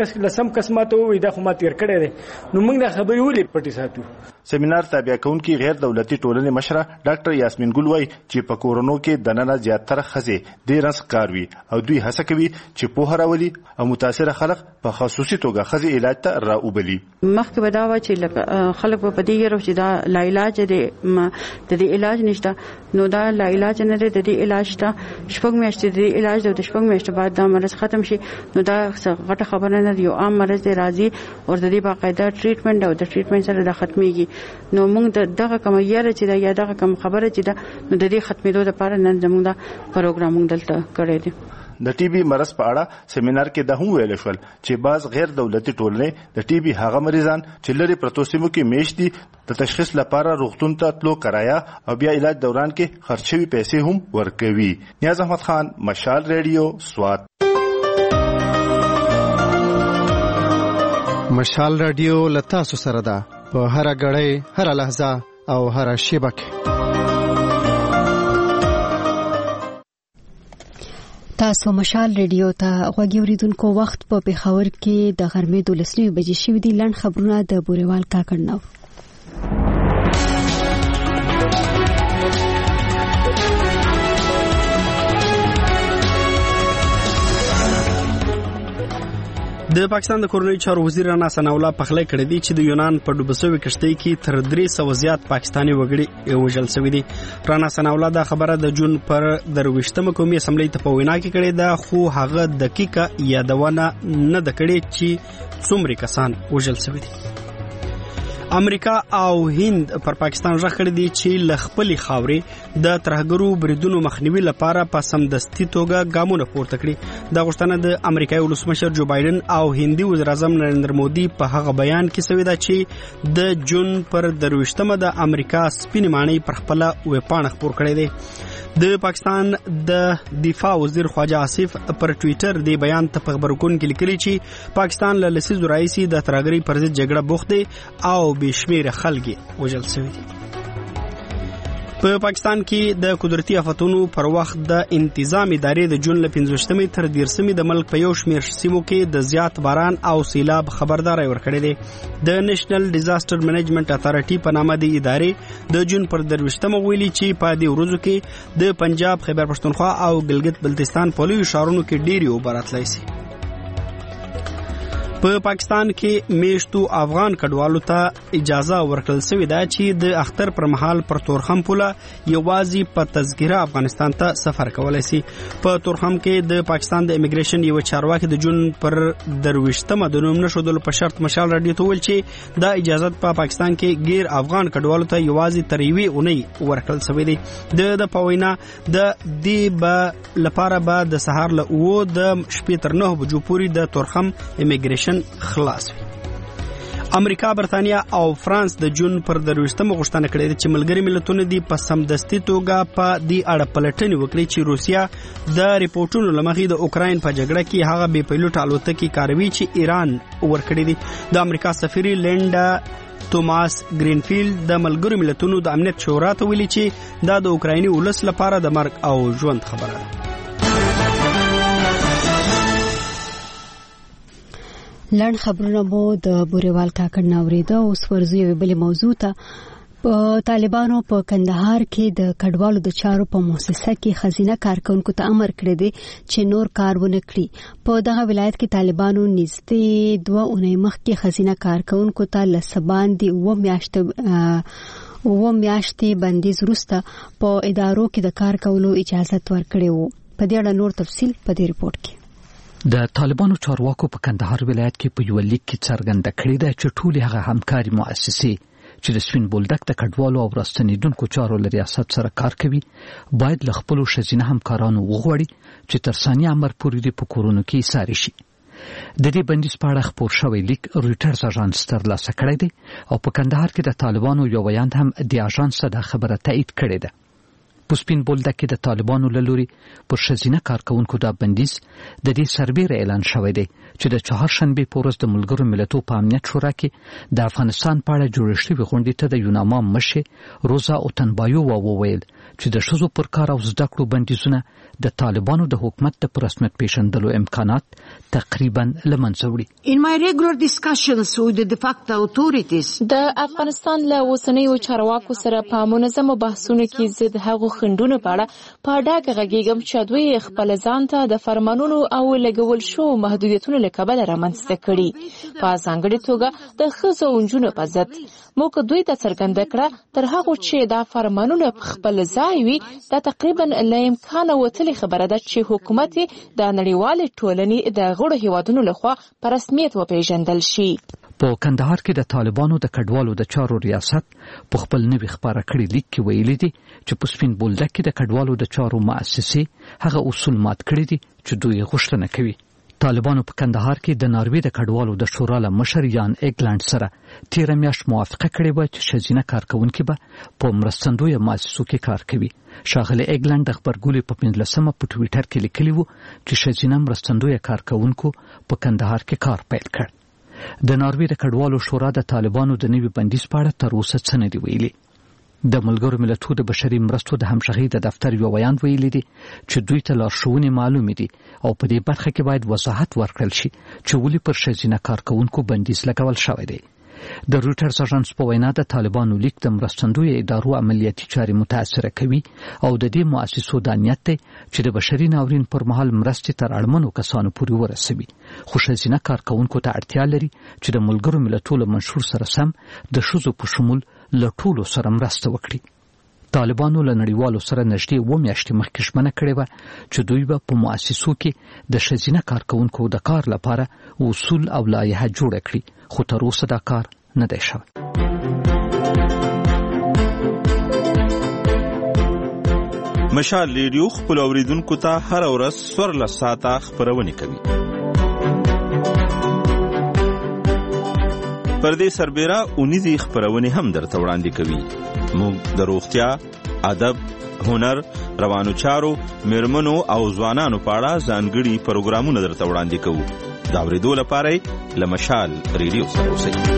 قسمته وي دا خو ما تیر کړی دی نو موږ دا خبرې ولې پټې ساتو. سیمینار تابع کونکي غیر دولتي ټولنې مشره ډاکټر یاسمین ګل وای چې په کورونو کې د نن زیاتره خزې د رنس کاروي او دوی هڅه کوي چې په هراولي او متاثر خلک په خصوصي توګه خزې علاج ته راوبلي. مخکې بداوه چې خلک په دې یو چې دا لا علاج دی د دې علاج نشته نو دا لا علاج نه دی د دې علاج ته شپږ میاشتې د علاج د شپږ میاشتې بعد دا مرض ختم شي نو دا غټه خبره نه دی. یو عام مرض دی راځي او د دې باقاعده ټریټمنټ او د ټریټمنټ سره د ختميږي. نو موږ دغه کوم یاره چې دا یا دغه کوم خبره چې دا نو د دې ختمېدو لپاره نن زموږ دا پروګرام دلته کړی دی. د ټي بي مرض په اړه سیمینار کې د هم ویل شول چې بعض غیر دولتي ټولنې د ټي بي هغه مریضان چې لري پرتو سیمو کې میشت دي د تشخیص لپاره روغتون ته تلو کرایا او بیا علاج دوران کې خرچوي پیسې هم ورکوي. نیاز احمد خان، مشال ریډیو، سوات. مشال ریډیو لتاسو سره ده په هر غړې، هر لحظه او هر شیبه کې. تاسو مشال ریډیو ته غوږی اوریدونکو وخت په پیښور کې د غرمې 12 بجې شوې دي. لنډ خبرونه د بوريوال کاکړ نو. د پاکستان د کورنۍ چارو وزیر رانا ثناء الله پخلی کړی دی چې د یونان په ډوبسوي کشتۍ کې تر 300 زیات پاکستاني وګړي وژل شوي دي. رانا ثناء الله دا خبره د جون پر 23مه قومي اسمبلی ته په وینا کې کړې ده، خو هغه دقیقه یادونه نه د کړې چې څومره کسان وژل شوي دي. امریکا او هند پر پاکستان ژغ کړی دی چې ل خپل خاورې د ترهګرو بریدونو مخنیوي لپاره په سمدستي توګه ګامونه پورته کړي. دا غوښتنه د امریکایي ولسمشر جو بایدن او هندي وزیر اعظم نریندر مودي په هغه بیان کې شوی دا چې د جون پر 23مه د امریکا سپینې ماڼۍ پر خپل ویبپاڼه خپور کړی دی. د پاکستان د دفاع وزیر خواجه آصف پر ټوئیټر دی بیان ته په خبرګون کې لیکلي چې پاکستان له لسیزو راځي د ترهګرۍ پر ضد جګړه بوخت دی او بشمیر خلک وژل شوي دي. په پاکستان کې د قدرتي آفتونو پر وخت د انتظام ادارې د جون له 15مې تر 10مې د ملک په یو شمېر سیمو کې د زیات باران او سیلاب خبرداري ورکړې ده. د نېشنل ډیزاستر منیجمنت اتھارټي په نامه د ادارې د جون پر 23مه ویلي چې په دې ورځو کې د پنجاب، خیبر پښتونخوا او ګلګت بلتستان په لویو ښارونو کې ډېری اوبه راتلی شي. په پاکستان کې میشتو افغان کډوالو ته اجازه ورکړل شوې ده چې د اختر پر مهال پر تورخم پوله یوازې په تذکره افغانستان ته سفر کولای شي. په تورخم کې د پاکستان د امیګریشن یو چارواکي د جون پر 23مه د نوم نشودلو په شرط مشال راډیو ته ویل چې دا اجازه په پاکستان کې غیر افغان کډوالو ته یوازې تر یوې اونۍ ورکړل شوې ده. د پوینا د دې لپاره به د سهار له 9 د شپې تر 9 بجو پورې د تورخم امیګریشن خلاص وي. امریکا، برتانیا او فرانس د جون پر 23مه غوښتنه کړې ده چې ملګری ملتونه دي په سمدستي توګه په دې اړه پلټنې وکړي چې روسیا د ریپورټونو لمخې د اوکراین په جګړه کې هغه بې پیلوټ الوتکې کاروي چې ایران ورکړي دي. د امریکا سفیر لینډا توماس گرینفیلد د ملګرو ملتونو د امنیت شورا ته ویلي چې دا د اوکرایني ولس لپاره د مرګ او ژوند خبره ده. لړ خبرونه مو د بوريوال کاکړ ناوریده. اوس ورځو یو بل موضوع ته طالبانو په کندهار کې د کډوالو د چارو په مؤسسه کې خزینه کارکونکو ته امر کړی دی چې نور کار ونه کړي. په دغه ولایت کې طالبانو نږدې 2 اونۍ مخکې خزینه کارکونکو ته لسبان دي 9 میاشتې بندیز وروسته په ادارو کې د کار کولو اجازه ورکړې وو. په دې اړه نور تفصیل په دې ریپورت کې. د طالبانو چارواکو په کندهار ولایت کې په یو لیک کې څرګنده کړې ده چې ټول هغه همکاري مؤسسې چې د سپین بولدک د کډوالو او راستنیدونکو چارو له ریاست سره کار کوي باید له خپلو ښځینه همکارانو وغواړي چې تر ثانیه امر پورې په کورونو کې ایساري شي. د دې بندیز په اړه خپور شوی لیک رویټرز اژانس ترلاسه کړی دی او په کندهار کې د طالبانو یو ویاند هم د اژانس د خبره تایید کړې ده. په سپین بولدک کې د طالبانو له لوري پر ښځینه کارکونکو دا بندیز د دې سربېره اعلان شوی دی چې د چهارشنبې په ورځ د ملګرو ملتونو په امنیت شورا کې د افغانستان په اړه جوړ شوې غونډې ته د یوناما مشر روزا اوتنبایو وویل چې د ښځو پر کار او زده کړو بندیزونه د طالبانو د حکومت د رسمیت پیژندلو امکانات تقریبا له منځه وړي. In my regular discussions with the de facto authorities د افغانستان له اوسنیو چارواکو سره په منظمو بحثونو کې زه د هغو خندونو په اړه په ډاګه غږیږم چې دوی خپل ځان ته د فرمانونو او لګول شو محدودیتونو له کبله رامنځته کړي په ځانګړې توګه د ښځو او نجونو په ضد موږ دوی ته څرګنده کړه تر هغه چې دا فرمانونه په خپل ځای وي دا تقریبا له امکانه وتلې خبره ده چې حکومت د نړیوالې ټولنې د غړو هیوادونو لخوا په رسمیت وپیژندل شي. په کندهار کې د طالبانو د کډوالو د چارو ریاست په خپل نوي خبره کړي لیک کې ویلي دي چې په سپین بولدک کې د کډوالو د چارو مؤسسې هغه اصول مات کړي دي چې دوی غوښتنه کوي. طالبانو په کندهار کې د ناروې د کډوالو د شورا له مشر یان ایګلند سره 13 میاشت موافقه کړې و چې ښځینه کارکونکي به په مرستندویه مؤسسو کې کار کوي. ښاغلی ایګلند د خبرګولۍ په 15 په ټویټر کې لیکلي وو چې ښځینه مرستندویه کارکونکو په کندهار کې کار پیل کړ. د ناروې د کډوالو شورا د طالبانو د نوي بندیز په اړه تر اوسه څه نه دي ویلي. د ملګرو ملتونو د بشري مرستو د همغږۍ د دفتر یو بیان ویلي دي چې دوی ته لارښوونې معلومې دي او په دې برخه کې باید وضاحت ورکړل شي چې ولې پر ښځینه کارکونکو بندیز لګول شوی دی. د رویټرز اژانس په وینا د طالبانو لیک د مرستندویه ادارو عملیاتي چارې متاثره کوي او د دې مؤسسو د نیت دی چې د بشري ناورین پر مهال مرستې تر اړمنو کسانو پورې ورسوي. خو ښځینه کارکونکو ته اړتیا لري چې د ملګرو ملتونو منشور سره سم د ښځو په شمول له ټولو سره مرسته وکړي. طالبانو له نړیوالو سره نږدې 2 میاشتې مخکې ژمنه کړې وه چې دوی به په مؤسسو کې د ښځینه کارکونکو د کار لپاره اصول او لایحه جوړه کړي، خو تر اوسه دا کار نه دی شوی. مشال ریډیو خپل اوریدونکو ته هر ورځ 14 ساعته خبرونه کوي. پر دې سربېره اونیزي خبرونه هم درته وړاندې کوي. موږ د روغتیا، ادب، هنر، روانو چارو، میرمنو او ځوانانو په اړه ځانګړي پروګرامونه درته وړاندې کوو. دا اورېدو لپاره له مشال ریډیو سره اوسئ.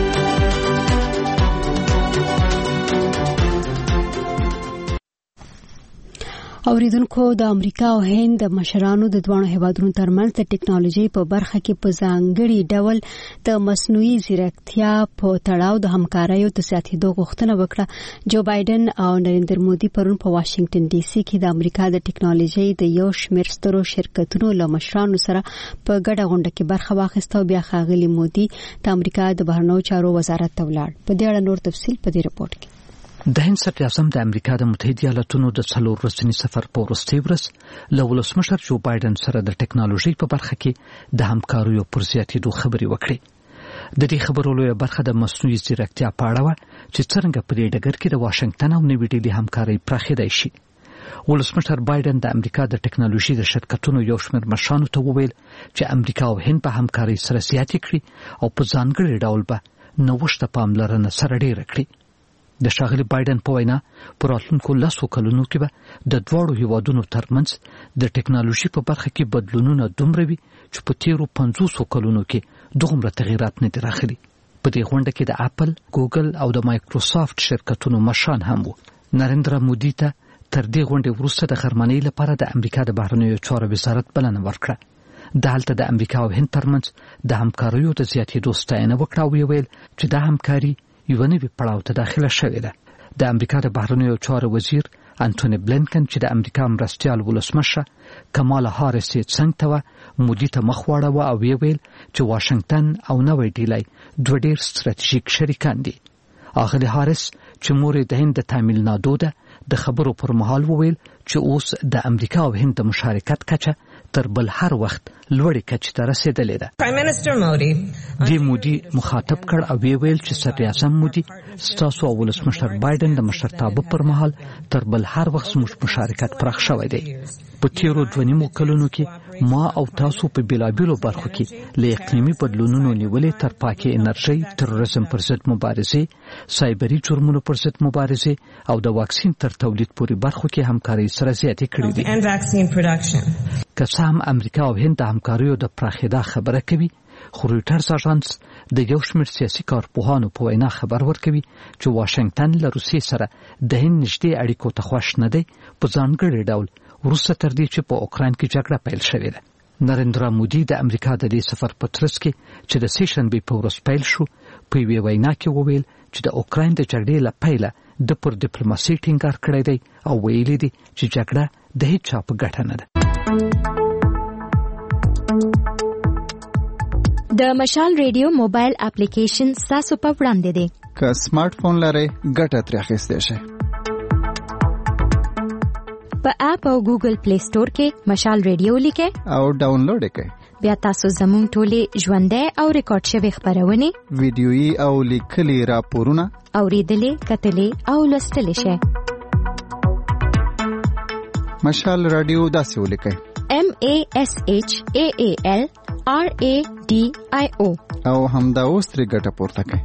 اوریدونکو د امریکا او هند د مشرانو د دوه هیوادونو ترمنځ د ټکنالوژي په برخه کې په ځانګړي ډول د مصنوعي ځیرکتیا په تړاو د همکارۍ او د زیاتېدو غوښتنه وکړه. جو بایدن او نریندر مودي پرون په واشنگټن ډي سي کې د امریکا د ټکنالوژي د یو شمېر سترو شرکتونو له مشرانو سره په ګډه غونډه کې برخه واخیسته او بیا ښاغلي مودي د امریکا د بهرنیو چارو وزارت ته ولاړ. په دې اړه نور تفصیل په دې رپورت کې. د هند صدر اعظم د امریکا د متحده ایالاتونو د 4 ورځني سفر په وروستۍ ورځ له ولسمشر جو بایدن سره د ټکنالوژي په برخه کې د همکاریو پر زیاتېدو خبرې وکړې. د دې خبرو لویه برخه د مصنوعي ځیرکتیا په اړه وه چې څرنګه په دې ډګر کې د واشنگټن او نوې ډیلي همکارۍ پراخېدای شي. ولسمشر بایدن د امریکا د ټکنالوژي د شرکتونو یو شمېر مشرانو ته وویل چې امریکا او هند په همکارۍ سره زیاتې کړي او په ځانګړي ډول به نوښت ته پاملرنه سره ډېره کړي. د ښاغلي بایدن په وینا په راتلونکو 10 کلونو کې به د دواړو هیوادونو ترمنځ د ټکنالوژي په برخه کې بدلونونه دومره وي چې په تیرو 50 کلونو کې دومره تغیرات نه دي راغلي. په دې غونډه کې د اپل، ګوګل او د مایکروسافت شرکتونو مشران هم وو. نریندر مودي ته تر دې غونډې وروسته د غرمنۍ لپاره د امریکا د بهرنیو چارو وزارت بلنه ورکړه. د هلته د امریکا او هند ترمنځ د همکاریو د زیاتېدو ستاینه وکړه او ویل چې دا همکاري یو نوی پړاو ته داخله شوې ده. د امریکا د بهرنیو چارو وزیر انټونی بلینکن چې د امریکا مرستیال ولسمشر کمالا هاریس یې څنګ ته وه، مودي ته مخ واړوه او ویل چې واشنگټن او نوې ډیلي دوه ډېر ستراتیژیک شریکان دي. اغلې هاریس چې مور د هند د تامل نادو ده د خبرو پر مهال وویل چې اوس د امریکا او هند د مشارکت کچه تر بل هر وخت لوړې کچې ته رسیدلې ده. دی مودي مخاطب کړ او ویل چې صدر اعظم مودي ستاسو او ولسمشر بایدن د مشرتابه پر مهال تر بل هر وخت زموږ مشارکت پراخ شوی دی. په تیرو 2.5 کلونو کې ما او تاسو په بیلابیلو برخو کې له اقلیمي بدلونونو نیولې تر پاکې انرژي، تروریزم پر ضد مبارزې، سایبري جرمونو پر ضد مبارزې او د واکسین تر تولید پورې برخو کې همکاري سره زیاتې کړې دي. که څه هم امریکا او هند د همکاریو د پراخېدا خبره کوي، خو رویټرز اژانس د یو شمېر سیاسي کارپوهانو په وینا خبر ورکوي چې واشنگټن له روسیې سره د هند نږدې اړیکو ته خوښ نه دی، په ځانګړي ډول وروسته تر دې چې په اوکراین کې جګړه پیل شوې ده. نریندر مودي د امریکا د دې سفر په ترڅ کې چې د سې شنبې په ورځ پیل شو په یوې وینا کې وویل چې د اوکراین د جګړې له پیله د پر ډیپلوماسي ټینګار کړی دی او ویلي دی چې جګړه د هیڅ چا په ګټه نه ده. د مشال ریډیو موبایل اپلیکیشن تاسو په وړاندې دی. که سمارټ فون لرئ ګټه ترې اخیستی شئ. په اپ او ګوګل پلی سٹور کې مشال ریډیو لیکئ او ډاونلوډ یې کړئ. بیا تاسو زموږ ټولې ژوندۍ او ریکارډ شوي خبرونه، ویډیويي او لیکلي راپورونه اوریدلې، کتلې او لوستلی شئ. مشال رادیو داسې ولیکئ: MASHAALRADIO او همدا اوس ترې ګټه پورته کړئ.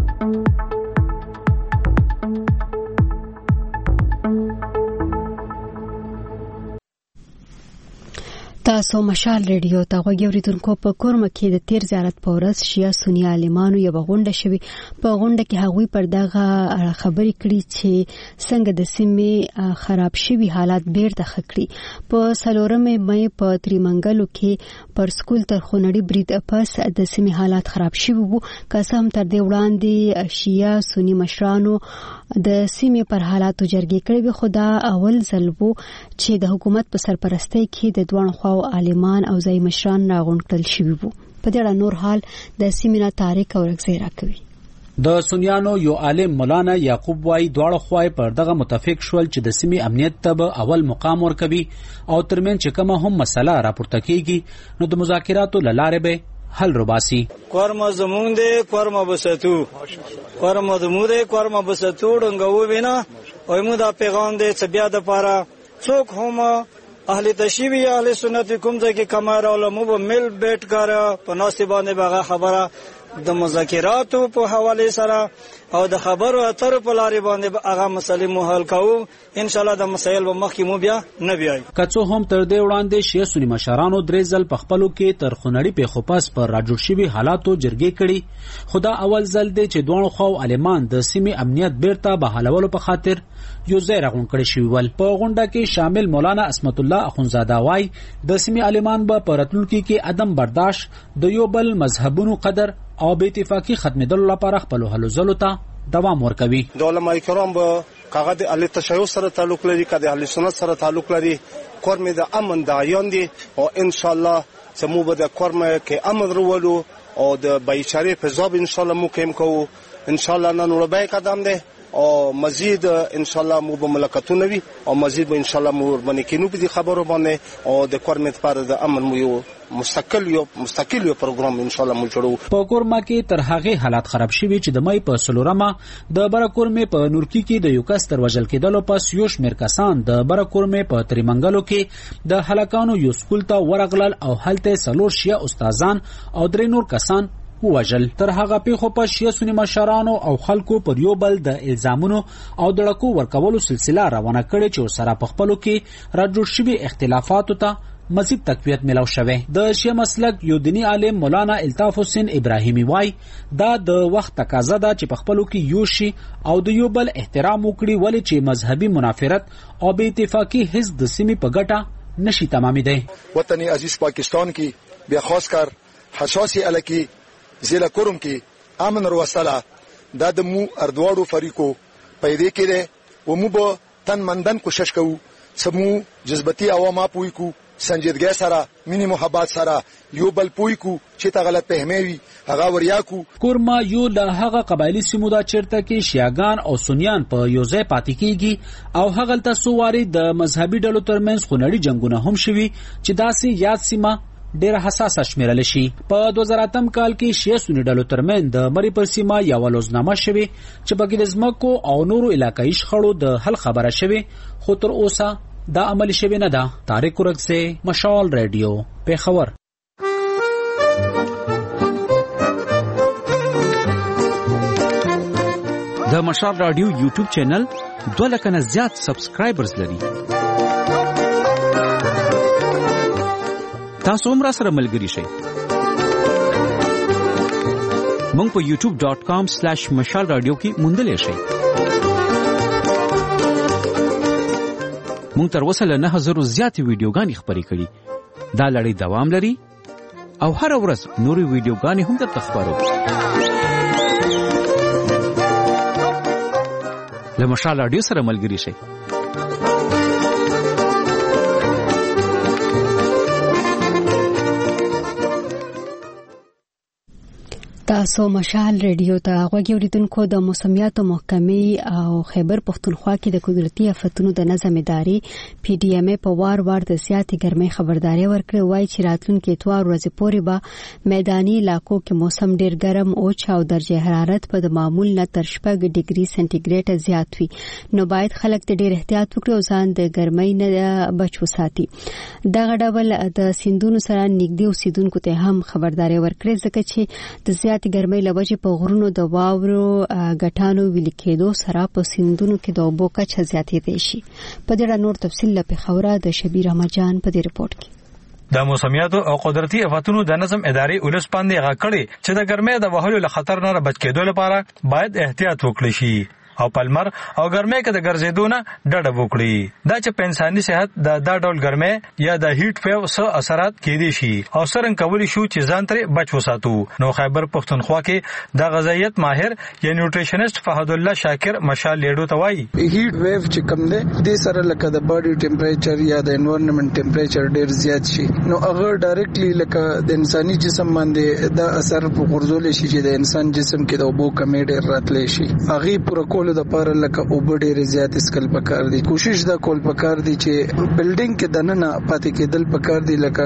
تاسو مشال ریډیو ته غوږ اوریدونکو. په کورمه کې د تیر زیارت په ورځ شیعه سنی عالمانو یو غونډه شوې. په غونډه کې هغوی پر دغه خبرې کړي چې څنګه د سیمې خراب شوي حالات بیرته ښه کړي. په 4 مې په تریمنګلو کې پر سکول تر خونړي برید پس د سیمې حالات خراب شوي وو. که څه هم تر دې وړاندې شیعه سنی مشرانو د سیمې پر حالاتو جرګې کړې وي، خو دا اول ځل وو چې د حکومت په سرپرستۍ کې د دوه خواو عالمان او ځای مشران راغونډ کړل شوي وو. په دې اړه نور حال د سیمې نه تاریخ اورګزی راکوي. د سنیانو یو عالم مولانا یعقوب وای دواړه خوای پر دغه متفق شول چې د سیمې امنیت ته اول مقام ورکوي او ترمن چې کومه هم مسله راپورته کیږي نو د مذاکراتو لاره به حل رباسي. کورما زمون دې کورما بساتو کورما دمو دې کورما بساتو ډنګو وینا او موږ دا پیغام دې چې بیا د پاره څوک هم اهل تشیع اهل سنت کوم ځکه کمر علماء به مل بیٹ کر په ناسبانه بغه خبره د مذاکراتو په حواله سره او د خبرو اترو په لارې باندې هغه مسلې مو حل کوو. ان شاء الله د مسایل به مخکې مو بیا نه بیاي. کڅو هم تر دې وړاندې شیعه سنی مشرانو درې ځل په خپلو کې تر خونړي په خپاس پر راجوړ شوي حالاتو جرګې کړي. خدا اول ځل دی چې دوه خو عالمان د سیمې امنیت بیرته بحالولو په خاطر یو ځای راغون کړی شوی ول. په غونډه کې شامل مولانا اسمت الله اخونزاده وای د سیمې عالمان به پرتلونکو کې عدم برداشت د یو بل مذهبونو قدر او به اتفاقی ختمېدل لپاره خپل حل زلو ته دوام ورکوي. د علماء کرام به هغه د اهل تشیع سره تعلق لري، کله اهل سنت سره تعلق لري. کورمه د امن دایان دي او ان شاء الله سمو به د کورمه کې امن ورولو او د بیچاره فضا ان شاء الله مو کېم کوو. ان شاء الله نن وربای قدم ده او مزید ان شاء الله مو به ملکتونه وي او مزید به ان شاء الله مو باندې کینو په دې خبرو باندې او د کورمه لپاره د امن مو یو مستقل یو پروګرام ان شاء الله مو جوړو. په کورما کې تر هغه حالات خراب شوي چې د مې په سلورمه د برکورمه په نورکی کې د یو کس تر وژل کېدلو پس یو شمېر کسان د برکورمه په تریمنګلو کې د هلاکانو یو سکول ته ورغلل او هلته څلور شیعه استادان او درې نور کسان ووجل. تر هغه پیښو په شیعه سنی مشرانو او خلکو پر یو بل د الزامونو او دړکو ورکولو سلسله روانه کړي چې سره په خپلو کې راجوړ شوي اختلافاتو ته مزید تقویت ملو شوه. د شیعه مسلک یو دینی عالم مولانا الطاف حسین ابراهیمی وای دا د وخت تقاضا ده چې په خپلو کې یو شي او د یو بل احترام وکړي، ولې چې مذهبي منافرت او بې اتفاقی هیڅ د سیمې په ګټه نشي تمامېدی. وطني عزیز پاکستان کې بیا خاص کر حساسي الکی ضلع کوم کې امن وروسته دا د مو اردوړو فریقو پیدا کړي او مو به تن مندن کوشش کوو سمو جذبتي عوامه پوي کو سنجیدګۍ سره مینی محبت سره یو بل پوي کو چې تا غلط فهمي وي هغه وریا کو. کورما یو له هغه قبایلی سیمو دا چیرته کې شیعاګان او سنیان په یو ځای پاتې کیږي او هغه تاسو واري د مذهبي ډلو ترمنځ خونړي جنگونه هم شوي چې داسې یاد سیمه ډېر حساسه شمیرل شي. په 2008 کال کې شیعه سنی ډلو ترمنځ د مری پر سیمه یو لوزنامه شوه چې بګی د ځمکو او نورو علاقايي شخړو د حل خبره شوه، خو تر اوسه دا عمل شوه نه ده. طارق اورګزی، مشال ریډیو، پیښور. د مشال رادیو یوټیوب چینل 2 لک نه زیات سبسکرایبرز لري. تاسو هم را سره ملګری شئ. مونږ په youtube.com/مشال رادیو کې موندلی شئ. مونږ تر اوسه له 9000 زیاتې ویډیوګانې خپرې کړي. دا لړۍ دوام لري او هر ورځ نورې ویډیوګانې هم درته خپرو. له مشال رادیو سره ملګري شئ. تاسو مشال ریډیو ته غوږی اوریدونکو د موسمیاتو محکمې او خیبر پختونخوا کې د قدرتي آفتونو د نظم ادارې پی ډی ایم په وار د زیاتې ګرمۍ خبرداري ورکړې وای چې راتلونکي اتوار ورځې پورې به میداني علاقو کې موسم ډیر ګرم او چا او درجه حرارت په د معمول نه تر 6 ډیګري سنټیګریډ زیات وي، نو باید خلک د ډیر احتیاط وکړي او ځان د ګرمۍ نه بچ وساتي. دغه ډول د سیندونو سره نږدې اوسیدونکو ته هم خبرداري ورکړې ځکه چې د زیات ګرمۍ لوجه په غرونو د واورو غټانو ویل کېدو سره په سیندونو کې د اوبو کچه زیاتېدای شي. په دې اړه نور تفصیل له خبره د شبیر احمد جان په دې رپورت کې. د موسمیاتو او قدرتي آفتونو د نظم ادارې ولس باندې غاکړي چې د ګرمۍ د وهلو له خطر نه بچ کېدو لپاره باید احتیاط وکړي شي او پلمر او ګرمۍ کې د ګرځېدو نه ډډه وکړي. دا چې په انساني صحت د دا ډول ګرمۍ یا د هیټ ویو سره اثرات کېدي شي او څنګه کولی شو چې ځان ترې بچ وساتو. نو خیبر پختونخوا کې د غذایت ماهر یا نیوټریشنست فهد الله شاکر مشال لیډو ته وایي هیټ ویو چې کوم دی د سره لکه د باډي ټمپریچر یا د انوایرنمنت ټمپریچر ډیر زیات شي، نو هغه ډایرکټلی لکه د انساني جسم باندې دا اثر په غورځول شي چې د انسان جسم کې د اوبو کمی ډیر راتلی شي. هغه پوره کول د پاره لکه اوبه ډېر زیات اسکل پکار دي. کوشش دا کول پکار دي چې بلډینګ کې دننه پاتې کېدل پکار دي، لکه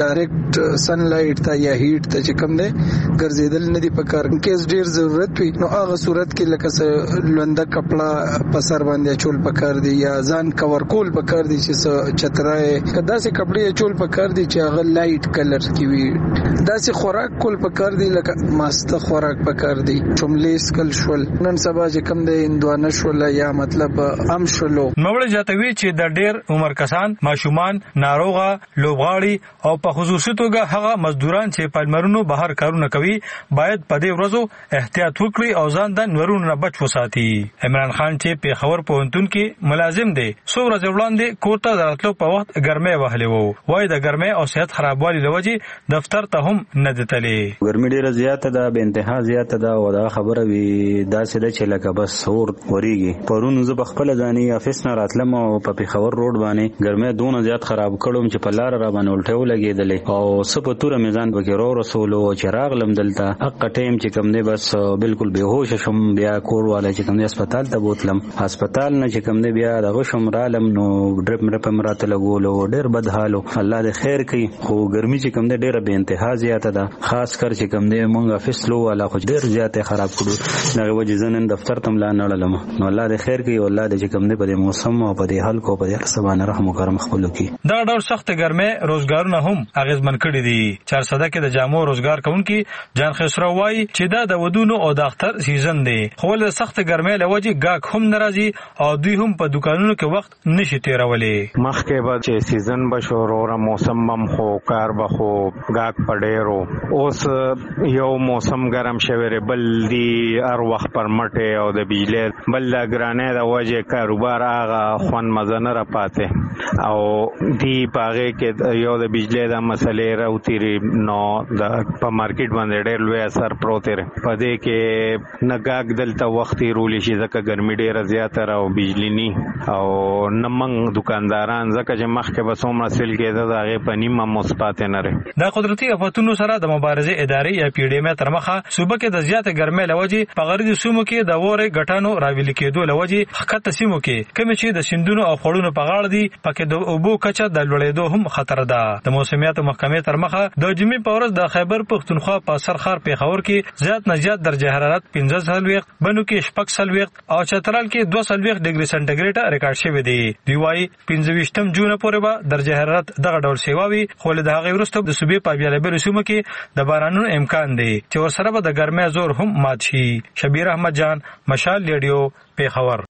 ډایرکټ سن لایټ ته یا هیټ ته چې کوم دی ګرځېدل نه دي پکار. کیس ډېر ضرورت وي نو هغه صورت کې لکه لونده کپڑا په سر باندې چول پکار دي یا ځان کور کول پکار دي چې چترای کدا سي کپڑے چول پکار دي چې هغه لایټ کلر کې وي. دا سي خوراک کول پکار دي لکه ماسته خوراک پکار دي، چوملې اسکل شول نن سبا چې کوم دی نشول یا مطلب ام شلو. نوړ جاتوي چې د ډیر عمر کسان، ماشومان، ناروغه، لوبغاړي او په خصوصي توګه هغه مزدوران چې په لمرونو بهر کارونه کوي باید په دې ورځو احتیاط وکړي او ځان د نورونو نه بچ وساتي. عمران خان چې په خبر پوهنتون کې ملازم دی څو ورځې وړاندې کوټه دراتلو په وخت ګرمۍ وهلې وو. وای د ګرمۍ او صحت خرابوالي لوجې دفتر ته هم نه دتلې. ګرمۍ ډیره زیاته ده، به انتها زیاته ده او دا خبره وی دا سده چې لکه بس اور وریږي. پرون زه بخپل ځاني افیس نه راتلم او په پیښور روډ باندې ګرمۍ دونه زیات خراب کړم چې په لار را باندې الټه ولګېدلې او سپتوره میزان پکې رو رسولو چې راغلم دلته حق ټیم چې کوم دی بس بالکل بهوش شم. بیا کور والا چې کوم دی هسپتال ته بوتلم، هسپتال نه چې کوم دی بیا دغه شم رالم نو ډریپ مې په مراته لګولو ډېر بد حالو. الله دې خیر کړي. خو ګرمۍ چې کوم دی ډېره به انتها زیاته ده، خاص کر چې کوم دی مونږ افیس لو والا خو ډېر زیات خراب کړو. دغه وجه زنن دفتر تم لا نړلم. نو الله دې خیر کوي او الله دې کوم دې په دې موسم او په دې حل کو په دې سبحان رحم او کرم خپل کی. دا ډول سخت ګرمۍ روزګارونه هم اغیزمن کړي دي. 400 کې د جامو روزګار کوونکی جان خسرو وایي چې دا د ودونو او د اختر سیزن دی، خو د سخت ګرمۍ لوجه گاک هم ناراضي او دوی هم په دکانونو کې وخت نشي تیرولې. مخکې به چې سیزن بشو او موسم هم خو کار به خو گاک پډېرو، اوس یو موسم ګرم شوی بل دی هر وخت پر مټه او د بجلی بل ګرانه د وجه کاروبار هغه خوان مزه نه را پاتې او دی پاغه کې یو د بجلی د مسلې راوتیری نو د په مارکیټ باندې ډېر لوی اثر پروت دی. په دې کې نګاګ دلته وخت رولې شي ځکه ګرمي ډېره زیاته او بجلی ني او نمنګ دکانداران ځکه چې مخکې به څومره سیل کېده د هغې په نیمه مثبت نه لري. د قدرتي آفتونو سره د مبارزې ادارې یا پی ډی ایم تر مخه صوبه کې د زیاته ګرمۍ لوجې په غریبي سیمو کې د وورې غټانو راویل کېدو لوجې خطه سیمو کې کوم چې د سیندونو او خړونو په غاړه دي پکې د اوبو کچه د لوړېدو هم خطر ده. د موسمیاتو محکمې تر مخه د جمعې په ورځ د خیبر پختونخوا په سرخار پیښور کې زیات نه زیات درجه حرارت 15 بنو کې 14 او چترال کې 2 ډیګري سنټیګریډ ریکارډ شوی دی. دی وايي 15 جون پورې به درجه حرارت دغه ډول سیواوي، خو له دغه وروسته د صوبې په بیلابیلو سیمو کې د بارانونو امکان دی چې ورسره به د ګرمۍ زور هم مات شي. شبیر احمد جان مشال ریډیو پیښور.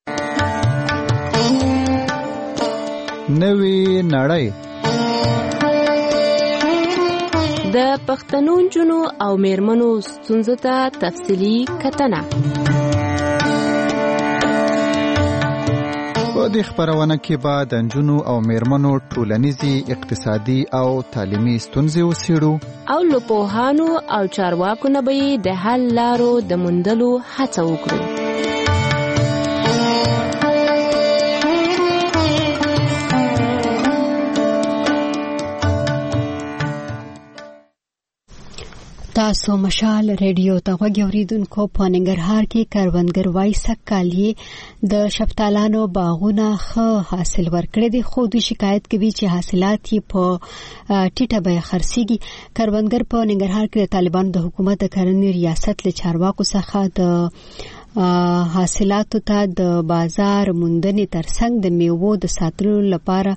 نوی نړۍ د پښتنو جنو او میرمنو ستونزو ته تفصیلی کتنه. په دې خبرونه کې به د نجونو او میرمنو ټولنیزي، اقتصادي او تعلیمي ستونزې وڅېړو او له پوهانو او چارواکو نه به د حل لارو د موندلو هڅه وکړو. تاسو مشال ریډیو ته غوږ اوریدونکو په ننګرهار کې کروندګر وایي سږکال یې د شفتالانو باغونه ښه حاصل ورکړي دي، خو دوی شکایت کوي چې حاصلات یې په ټیټه بیه خرڅېږي. کروندګر په ننګرهار کې د طالبانو د حکومت د کرنې ریاست له چارواکو څخه د حاصلاتو ته د بازار موندنې ترڅنګ د میوو د ساتلو لپاره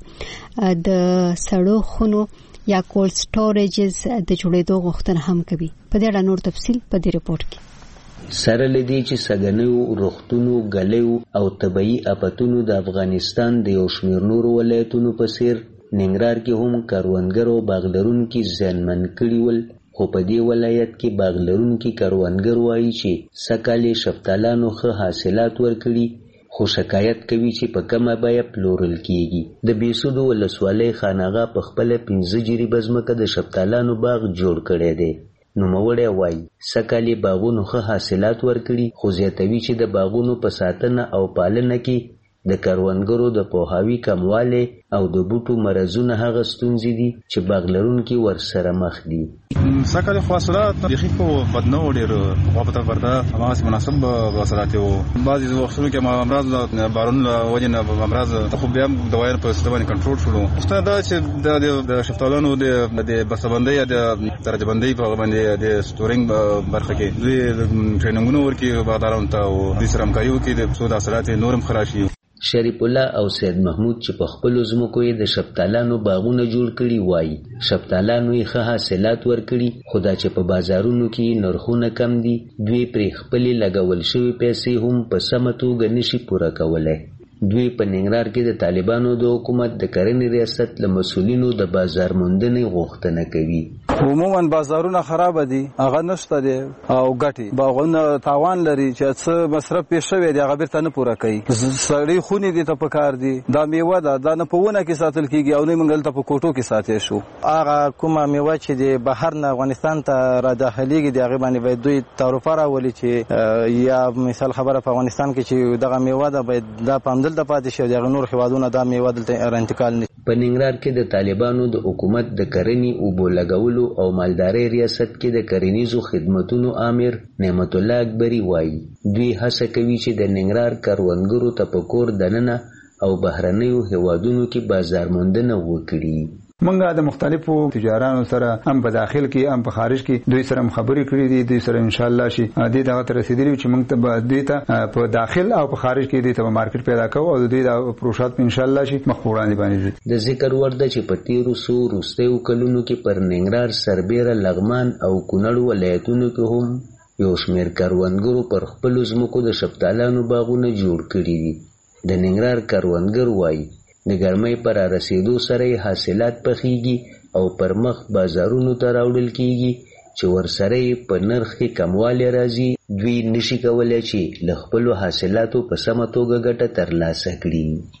د سړو خونو یا کولډ سټوریجز د جوړېدو غوښتنه هم کوي. په دې اړه نور تفصیل په دې رپورت کې. سره لدی چې سګنیو روغتونو غلیو او طبي اپاتونو د افغانستان د یو شمېر نورو ولایتونو په څیر ننګرهار کې هم کاروانګرو باغلرونکو ځانمن کړي ول، خو په دې ولایت کې باغلرونکو کاروانګر وایي چې سکهال شفتالانو ښه حاصلات ورکړي، خو شکایت کوي چې په کومه بیه پلورل کیږي. د بیسودو ولسوالۍ خاناغه په خپل 15 جریبه ځمکه د شفتالانو باغ جوړ کړی دی. نوموړی وایي سکهال باغونو ښه حاصلات ورکړي، خو زیاتوي چې د باغونو په ساتنه او پالنه کې د کروندګرو د پوهاوي کموالی او د بوټو مرزونه هغه ستونزې دي چې باغ لرونکي ورسره مخ دي. سکهال حاصلات بیخي په بد نه و، ډېر غوښته ورته هماغسې مناسب حاصلات وو. بعضې وختونو کې امراض د بارونو له وجې نه امراض خو بیا هم دوایانو په وسیله باندې کنټرول شولو. پوښتنه دا چې د شفتالانو د بسته‌بندۍ یا د درجه‌بندۍ په باندې د سټورینګ برخه کې دوی ټریننګونه ورکوي باغدارانو ته او دوی سره همکاري وکړي د څو د حاصلات نور هم ښه راشي. شریف الله او سید محمود چې په خپلو ځمکو یې د شفتالانو باغونه جوړ کړي وایي شفتالانو یې ښه حاصلات ورکړي، خو دا چې په بازارونو کې نرخونه کم دي، دوی پرې خپلې لګول شوي پیسې هم په سمه توګه نشي پوره کولی. دوی په ننګرهار کې د طالبانو د حکومت د کرنې ریاست له مسؤلینو د بازار موندنې غوښتنه کوي. عموما بازارونه خراب دي، هغه نشته دي او ګټي باغونه تاوان لري چې څه مصرف پې شوی دی هغه بیرته نه پوره کوي. سړی خونې دي ته پکار دي، دا میوه ده دا نه په ونه کې ساتل کیږي او نه موږ دلته په کوټو کې ساتي شو. هغه کومه میوه چې د بهر نه افغانستان ته را داخليږي د هغه باندې باید دوی تعرفه راولي چې یا مثال خبره په افغانستان کې چې دغه میوه ده باید دا پامدل د پاتې شي د نور هیوادونو دا میوه دلته انتقال نه. په ننګرهار کې د طالبانو د حکومت د کرنې اوبو لګولو او مالدارۍ ریاست کې د کرنیزو خدمتونو امیر نعمت الله اکبری وایي دوی هڅه کوي چې د ننګرهار کروندګرو ته په کور دننه او بهرنیو هیوادونو کې بازار موندنه وکړي. منګه د مختلفو تجارانو سره هم په داخل کې هم په خارج کې دوی سره خبرې کړې دي، دوی سره ان شاء الله شي دې دغه تر رسیدلی چې موږ ته دوی ته په داخل او په خارج کې دوی ته مارکیټ پیدا کوو او دوی د پروژات ان شاء الله شي مخبوران باندې. د ذکر ورده چې په تیرو سو روستیو کلونو کې پر ننګرهار سربېره لغمان او کونړ ولایتونو کې هم یو شمېر کروندګرو پر خپلو ځمکو د شفتالانو باغونه جوړ کړي دي. د ننګرهار کروندګر وایي د ګرمۍ پر رسیدو سره حاصلات پخېږي او پر مخ بازارونو ته راوړل کېږي چې ورسره په نرخ کې کموالی راځي. دوی نشي کولی چې له خپلو حاصلاتو په سمه توګه ګټه ترلاسه کړي.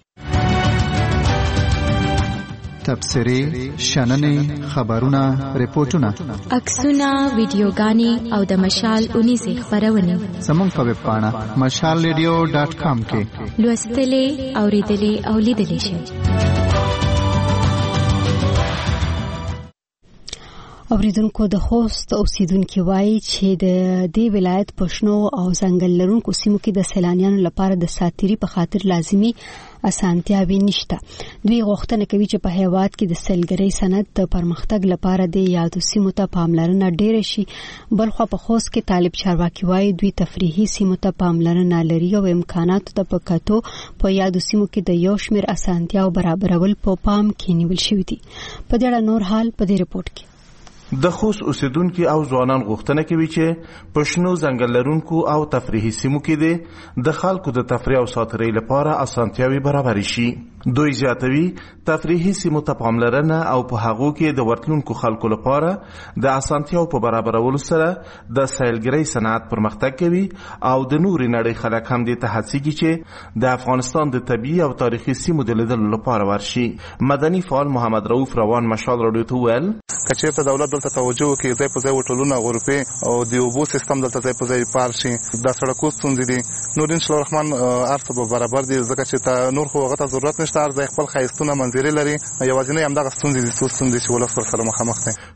تبصرې، شننې، خبرونه، ریپورتونه، عکسونه، ویډیوګانې او د مشال 19 خبرونه زموږ په ویب پاڼه mashalradio.com کې لوستلې، اوریدلې او لیدلې شئ. اوریدونکو د خوست اوسیدونکو وایي چې د دې ولایت پښنو او ځنګل لرونکو سیمو کې د سیلانیانو لپاره د ساتيري په خاطر لازمي اسانتیاوي نشته. دوی غوښتنه کوي چې په هیواد کې د سیلګرۍ صنعت د پرمختګ لپاره د یادو سیمو ته پاملرنه ډېره شي. بلخو په خوست کې طالب چارواکي وایي دوی تفریحي سیمو ته پاملرنه لري او امکاناتو ته په کتو په یادو سیمو کې د یو شمېر اسانتیاو برابرول په پام کې نیول شوی دي. په دې اړه نور حال په دې رپورت کې. د خوست اوسیدونکو او ځوانان غوښتنه کوي چې پښنو ځنګل لرونکو او تفریحي سیمو کې د خلکو د تفریح او ساترۍ لپاره اسانتیاوي برابر شي. دوی زیاتوي تفریحي سیمو ته پاملرنه او په هغو کې د ورتلونکو خلکو لپاره د اسانتیاو په برابرولو سره د سیلګرۍ صنعت پرمختګ کوي او د نوري نړۍ خلک هم دې ته هڅېږي چې د افغانستان د طبیعي او تاریخي سیمو د لیدلو لپاره ورشي. مدني فعال محمد رؤوف روان مشال راډیو ته وویل کچېرته دولت دلته توجه وکړي ځای په ځای هوټلونه غرفې او د اوبو سیستم دلته ځای په ځای پال شي. دا سړکو ستونزې دي نور ان شاء الله الرحمن هر څه به برابر دي ځکه چې نور خو هغه ته ضرورت نشته. هر ځای خپل ښایستونه منظرې لري، یوازینی همدغه ستونزې دي څو ستونزې چې ولس ورسره مخامخ دی.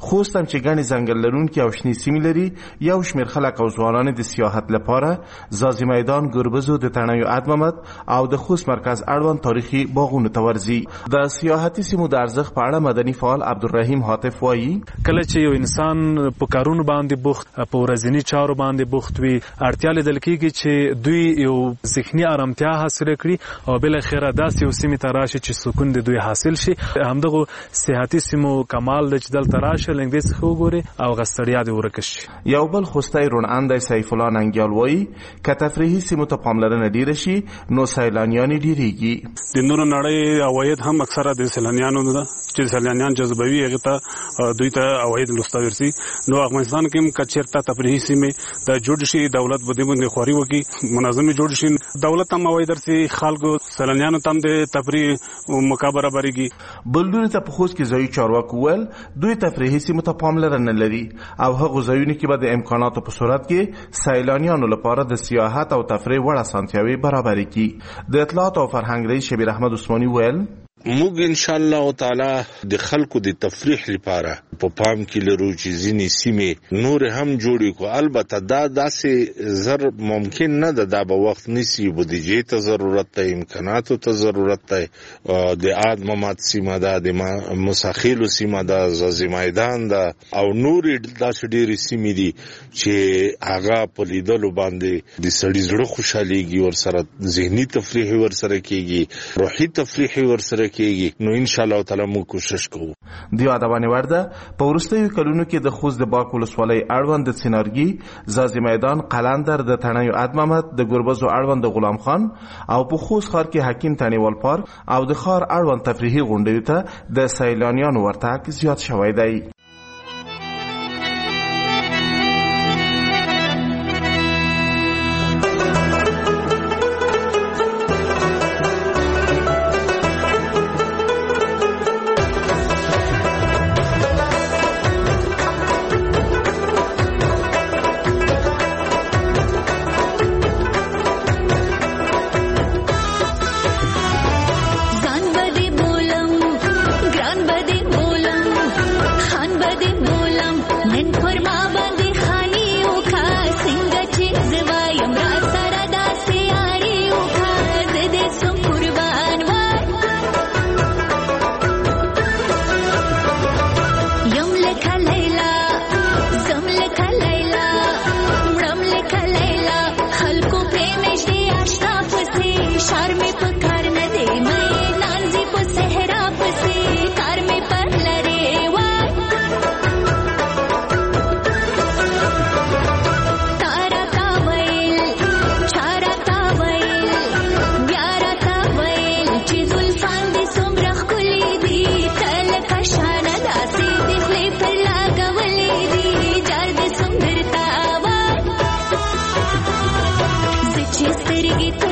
خوست هم چې ګڼې ځنګل لرونکي او شنې سیمې لري، یو شمېر خلک او ځوانان د سیاحت لپاره زازي میدان، ګربزو، د تڼیو ادمامد او د خوست مرکز اړوند تاریخي باغونو ته ورځي. د سیاحتي سیمو د ارزښت په اړه مدني فعال عبدالرحیم هاتف وایي کله چې یو انسان په کارونو باندې بوخت، په ورځني چارو باندې بوخت وي، اړتیا لیدل کېږي چې دوی یو ذهني آرامتیا حاصل کړي او بل خیره داسې یو سیمې ته راشي چې سکون د دوی حاصل شي. همدغه سیاحتي سیمو کمال د چې دلته راشه لنګ څخه وګوري او غستړیا دې ورک شي. یو بل خوستی روناند سیف الله ننګیال وایي که تفریحي سیمو ته پاملرنه ډیره شي نو سیلانیان ډیریږي. د نورو نړۍ عواید هم اکثره د سیلانیانو نه ده چې سیلانیان جذبوي، هغه ته دوی ته عواید مستورسي. نو افغانستان کې هم کچیرته تفریحي سیمې د جوړ شي، دولت بده باندې خوري وکي، منظم جوړ شي، دولت هم عواید درسي، خلکو سیلانیانو تم د تفریح مقابله بريږي. بلدونو ته په خوست کې ځایي چارواکو ول دوی تفریحي سیمو ته پاملرنه لري او هغه ځایونه کې به د امکاناتو په صورت کې سیلانیانو لپاره د سیاحت او تفریح وړ اسانتیاوي برابر کړي. د اطلاعات او فرهنګ رئیس شبیر احمد عثماني ویل موږ ان شاء الله تعالی د خلکو د تفریح لپاره په پام کې لرو چې ځینې سیمې نور هم جوړې کو. البته دا داسې زر ممکن نه ده، دا به وخت نیسي، بودیجې ته ضرورت ده، امکاناتو ته ضرورت ده. د ادمامد سیمه ده، د مساخیلو سیمه ده، زازي میدان ده او نور داسې ډېرې سیمې دي چې هغه په لیدلو باندې د سړي زړه خوشحالېږي، ورسره ذهني تفریح ورسره کېږي، روحي تفریح ورسره کېږي. نو ان شاء الله تعالی موږ کوشش کوو. د یادونه ورده په وروستیو کلونو کې د خوست د باک ولسوالۍ اړوند د سینارګي، زازي میدان، قلندر، د تڼیو ادمامد، د ګربزو اړوند د غلام خان او په خوست ښار کې حکیم تڼیوال پارک او د ښار اړوند تفریحي غونډیو ته د سیلانیانو ورتګ زیات شوی دی. Gita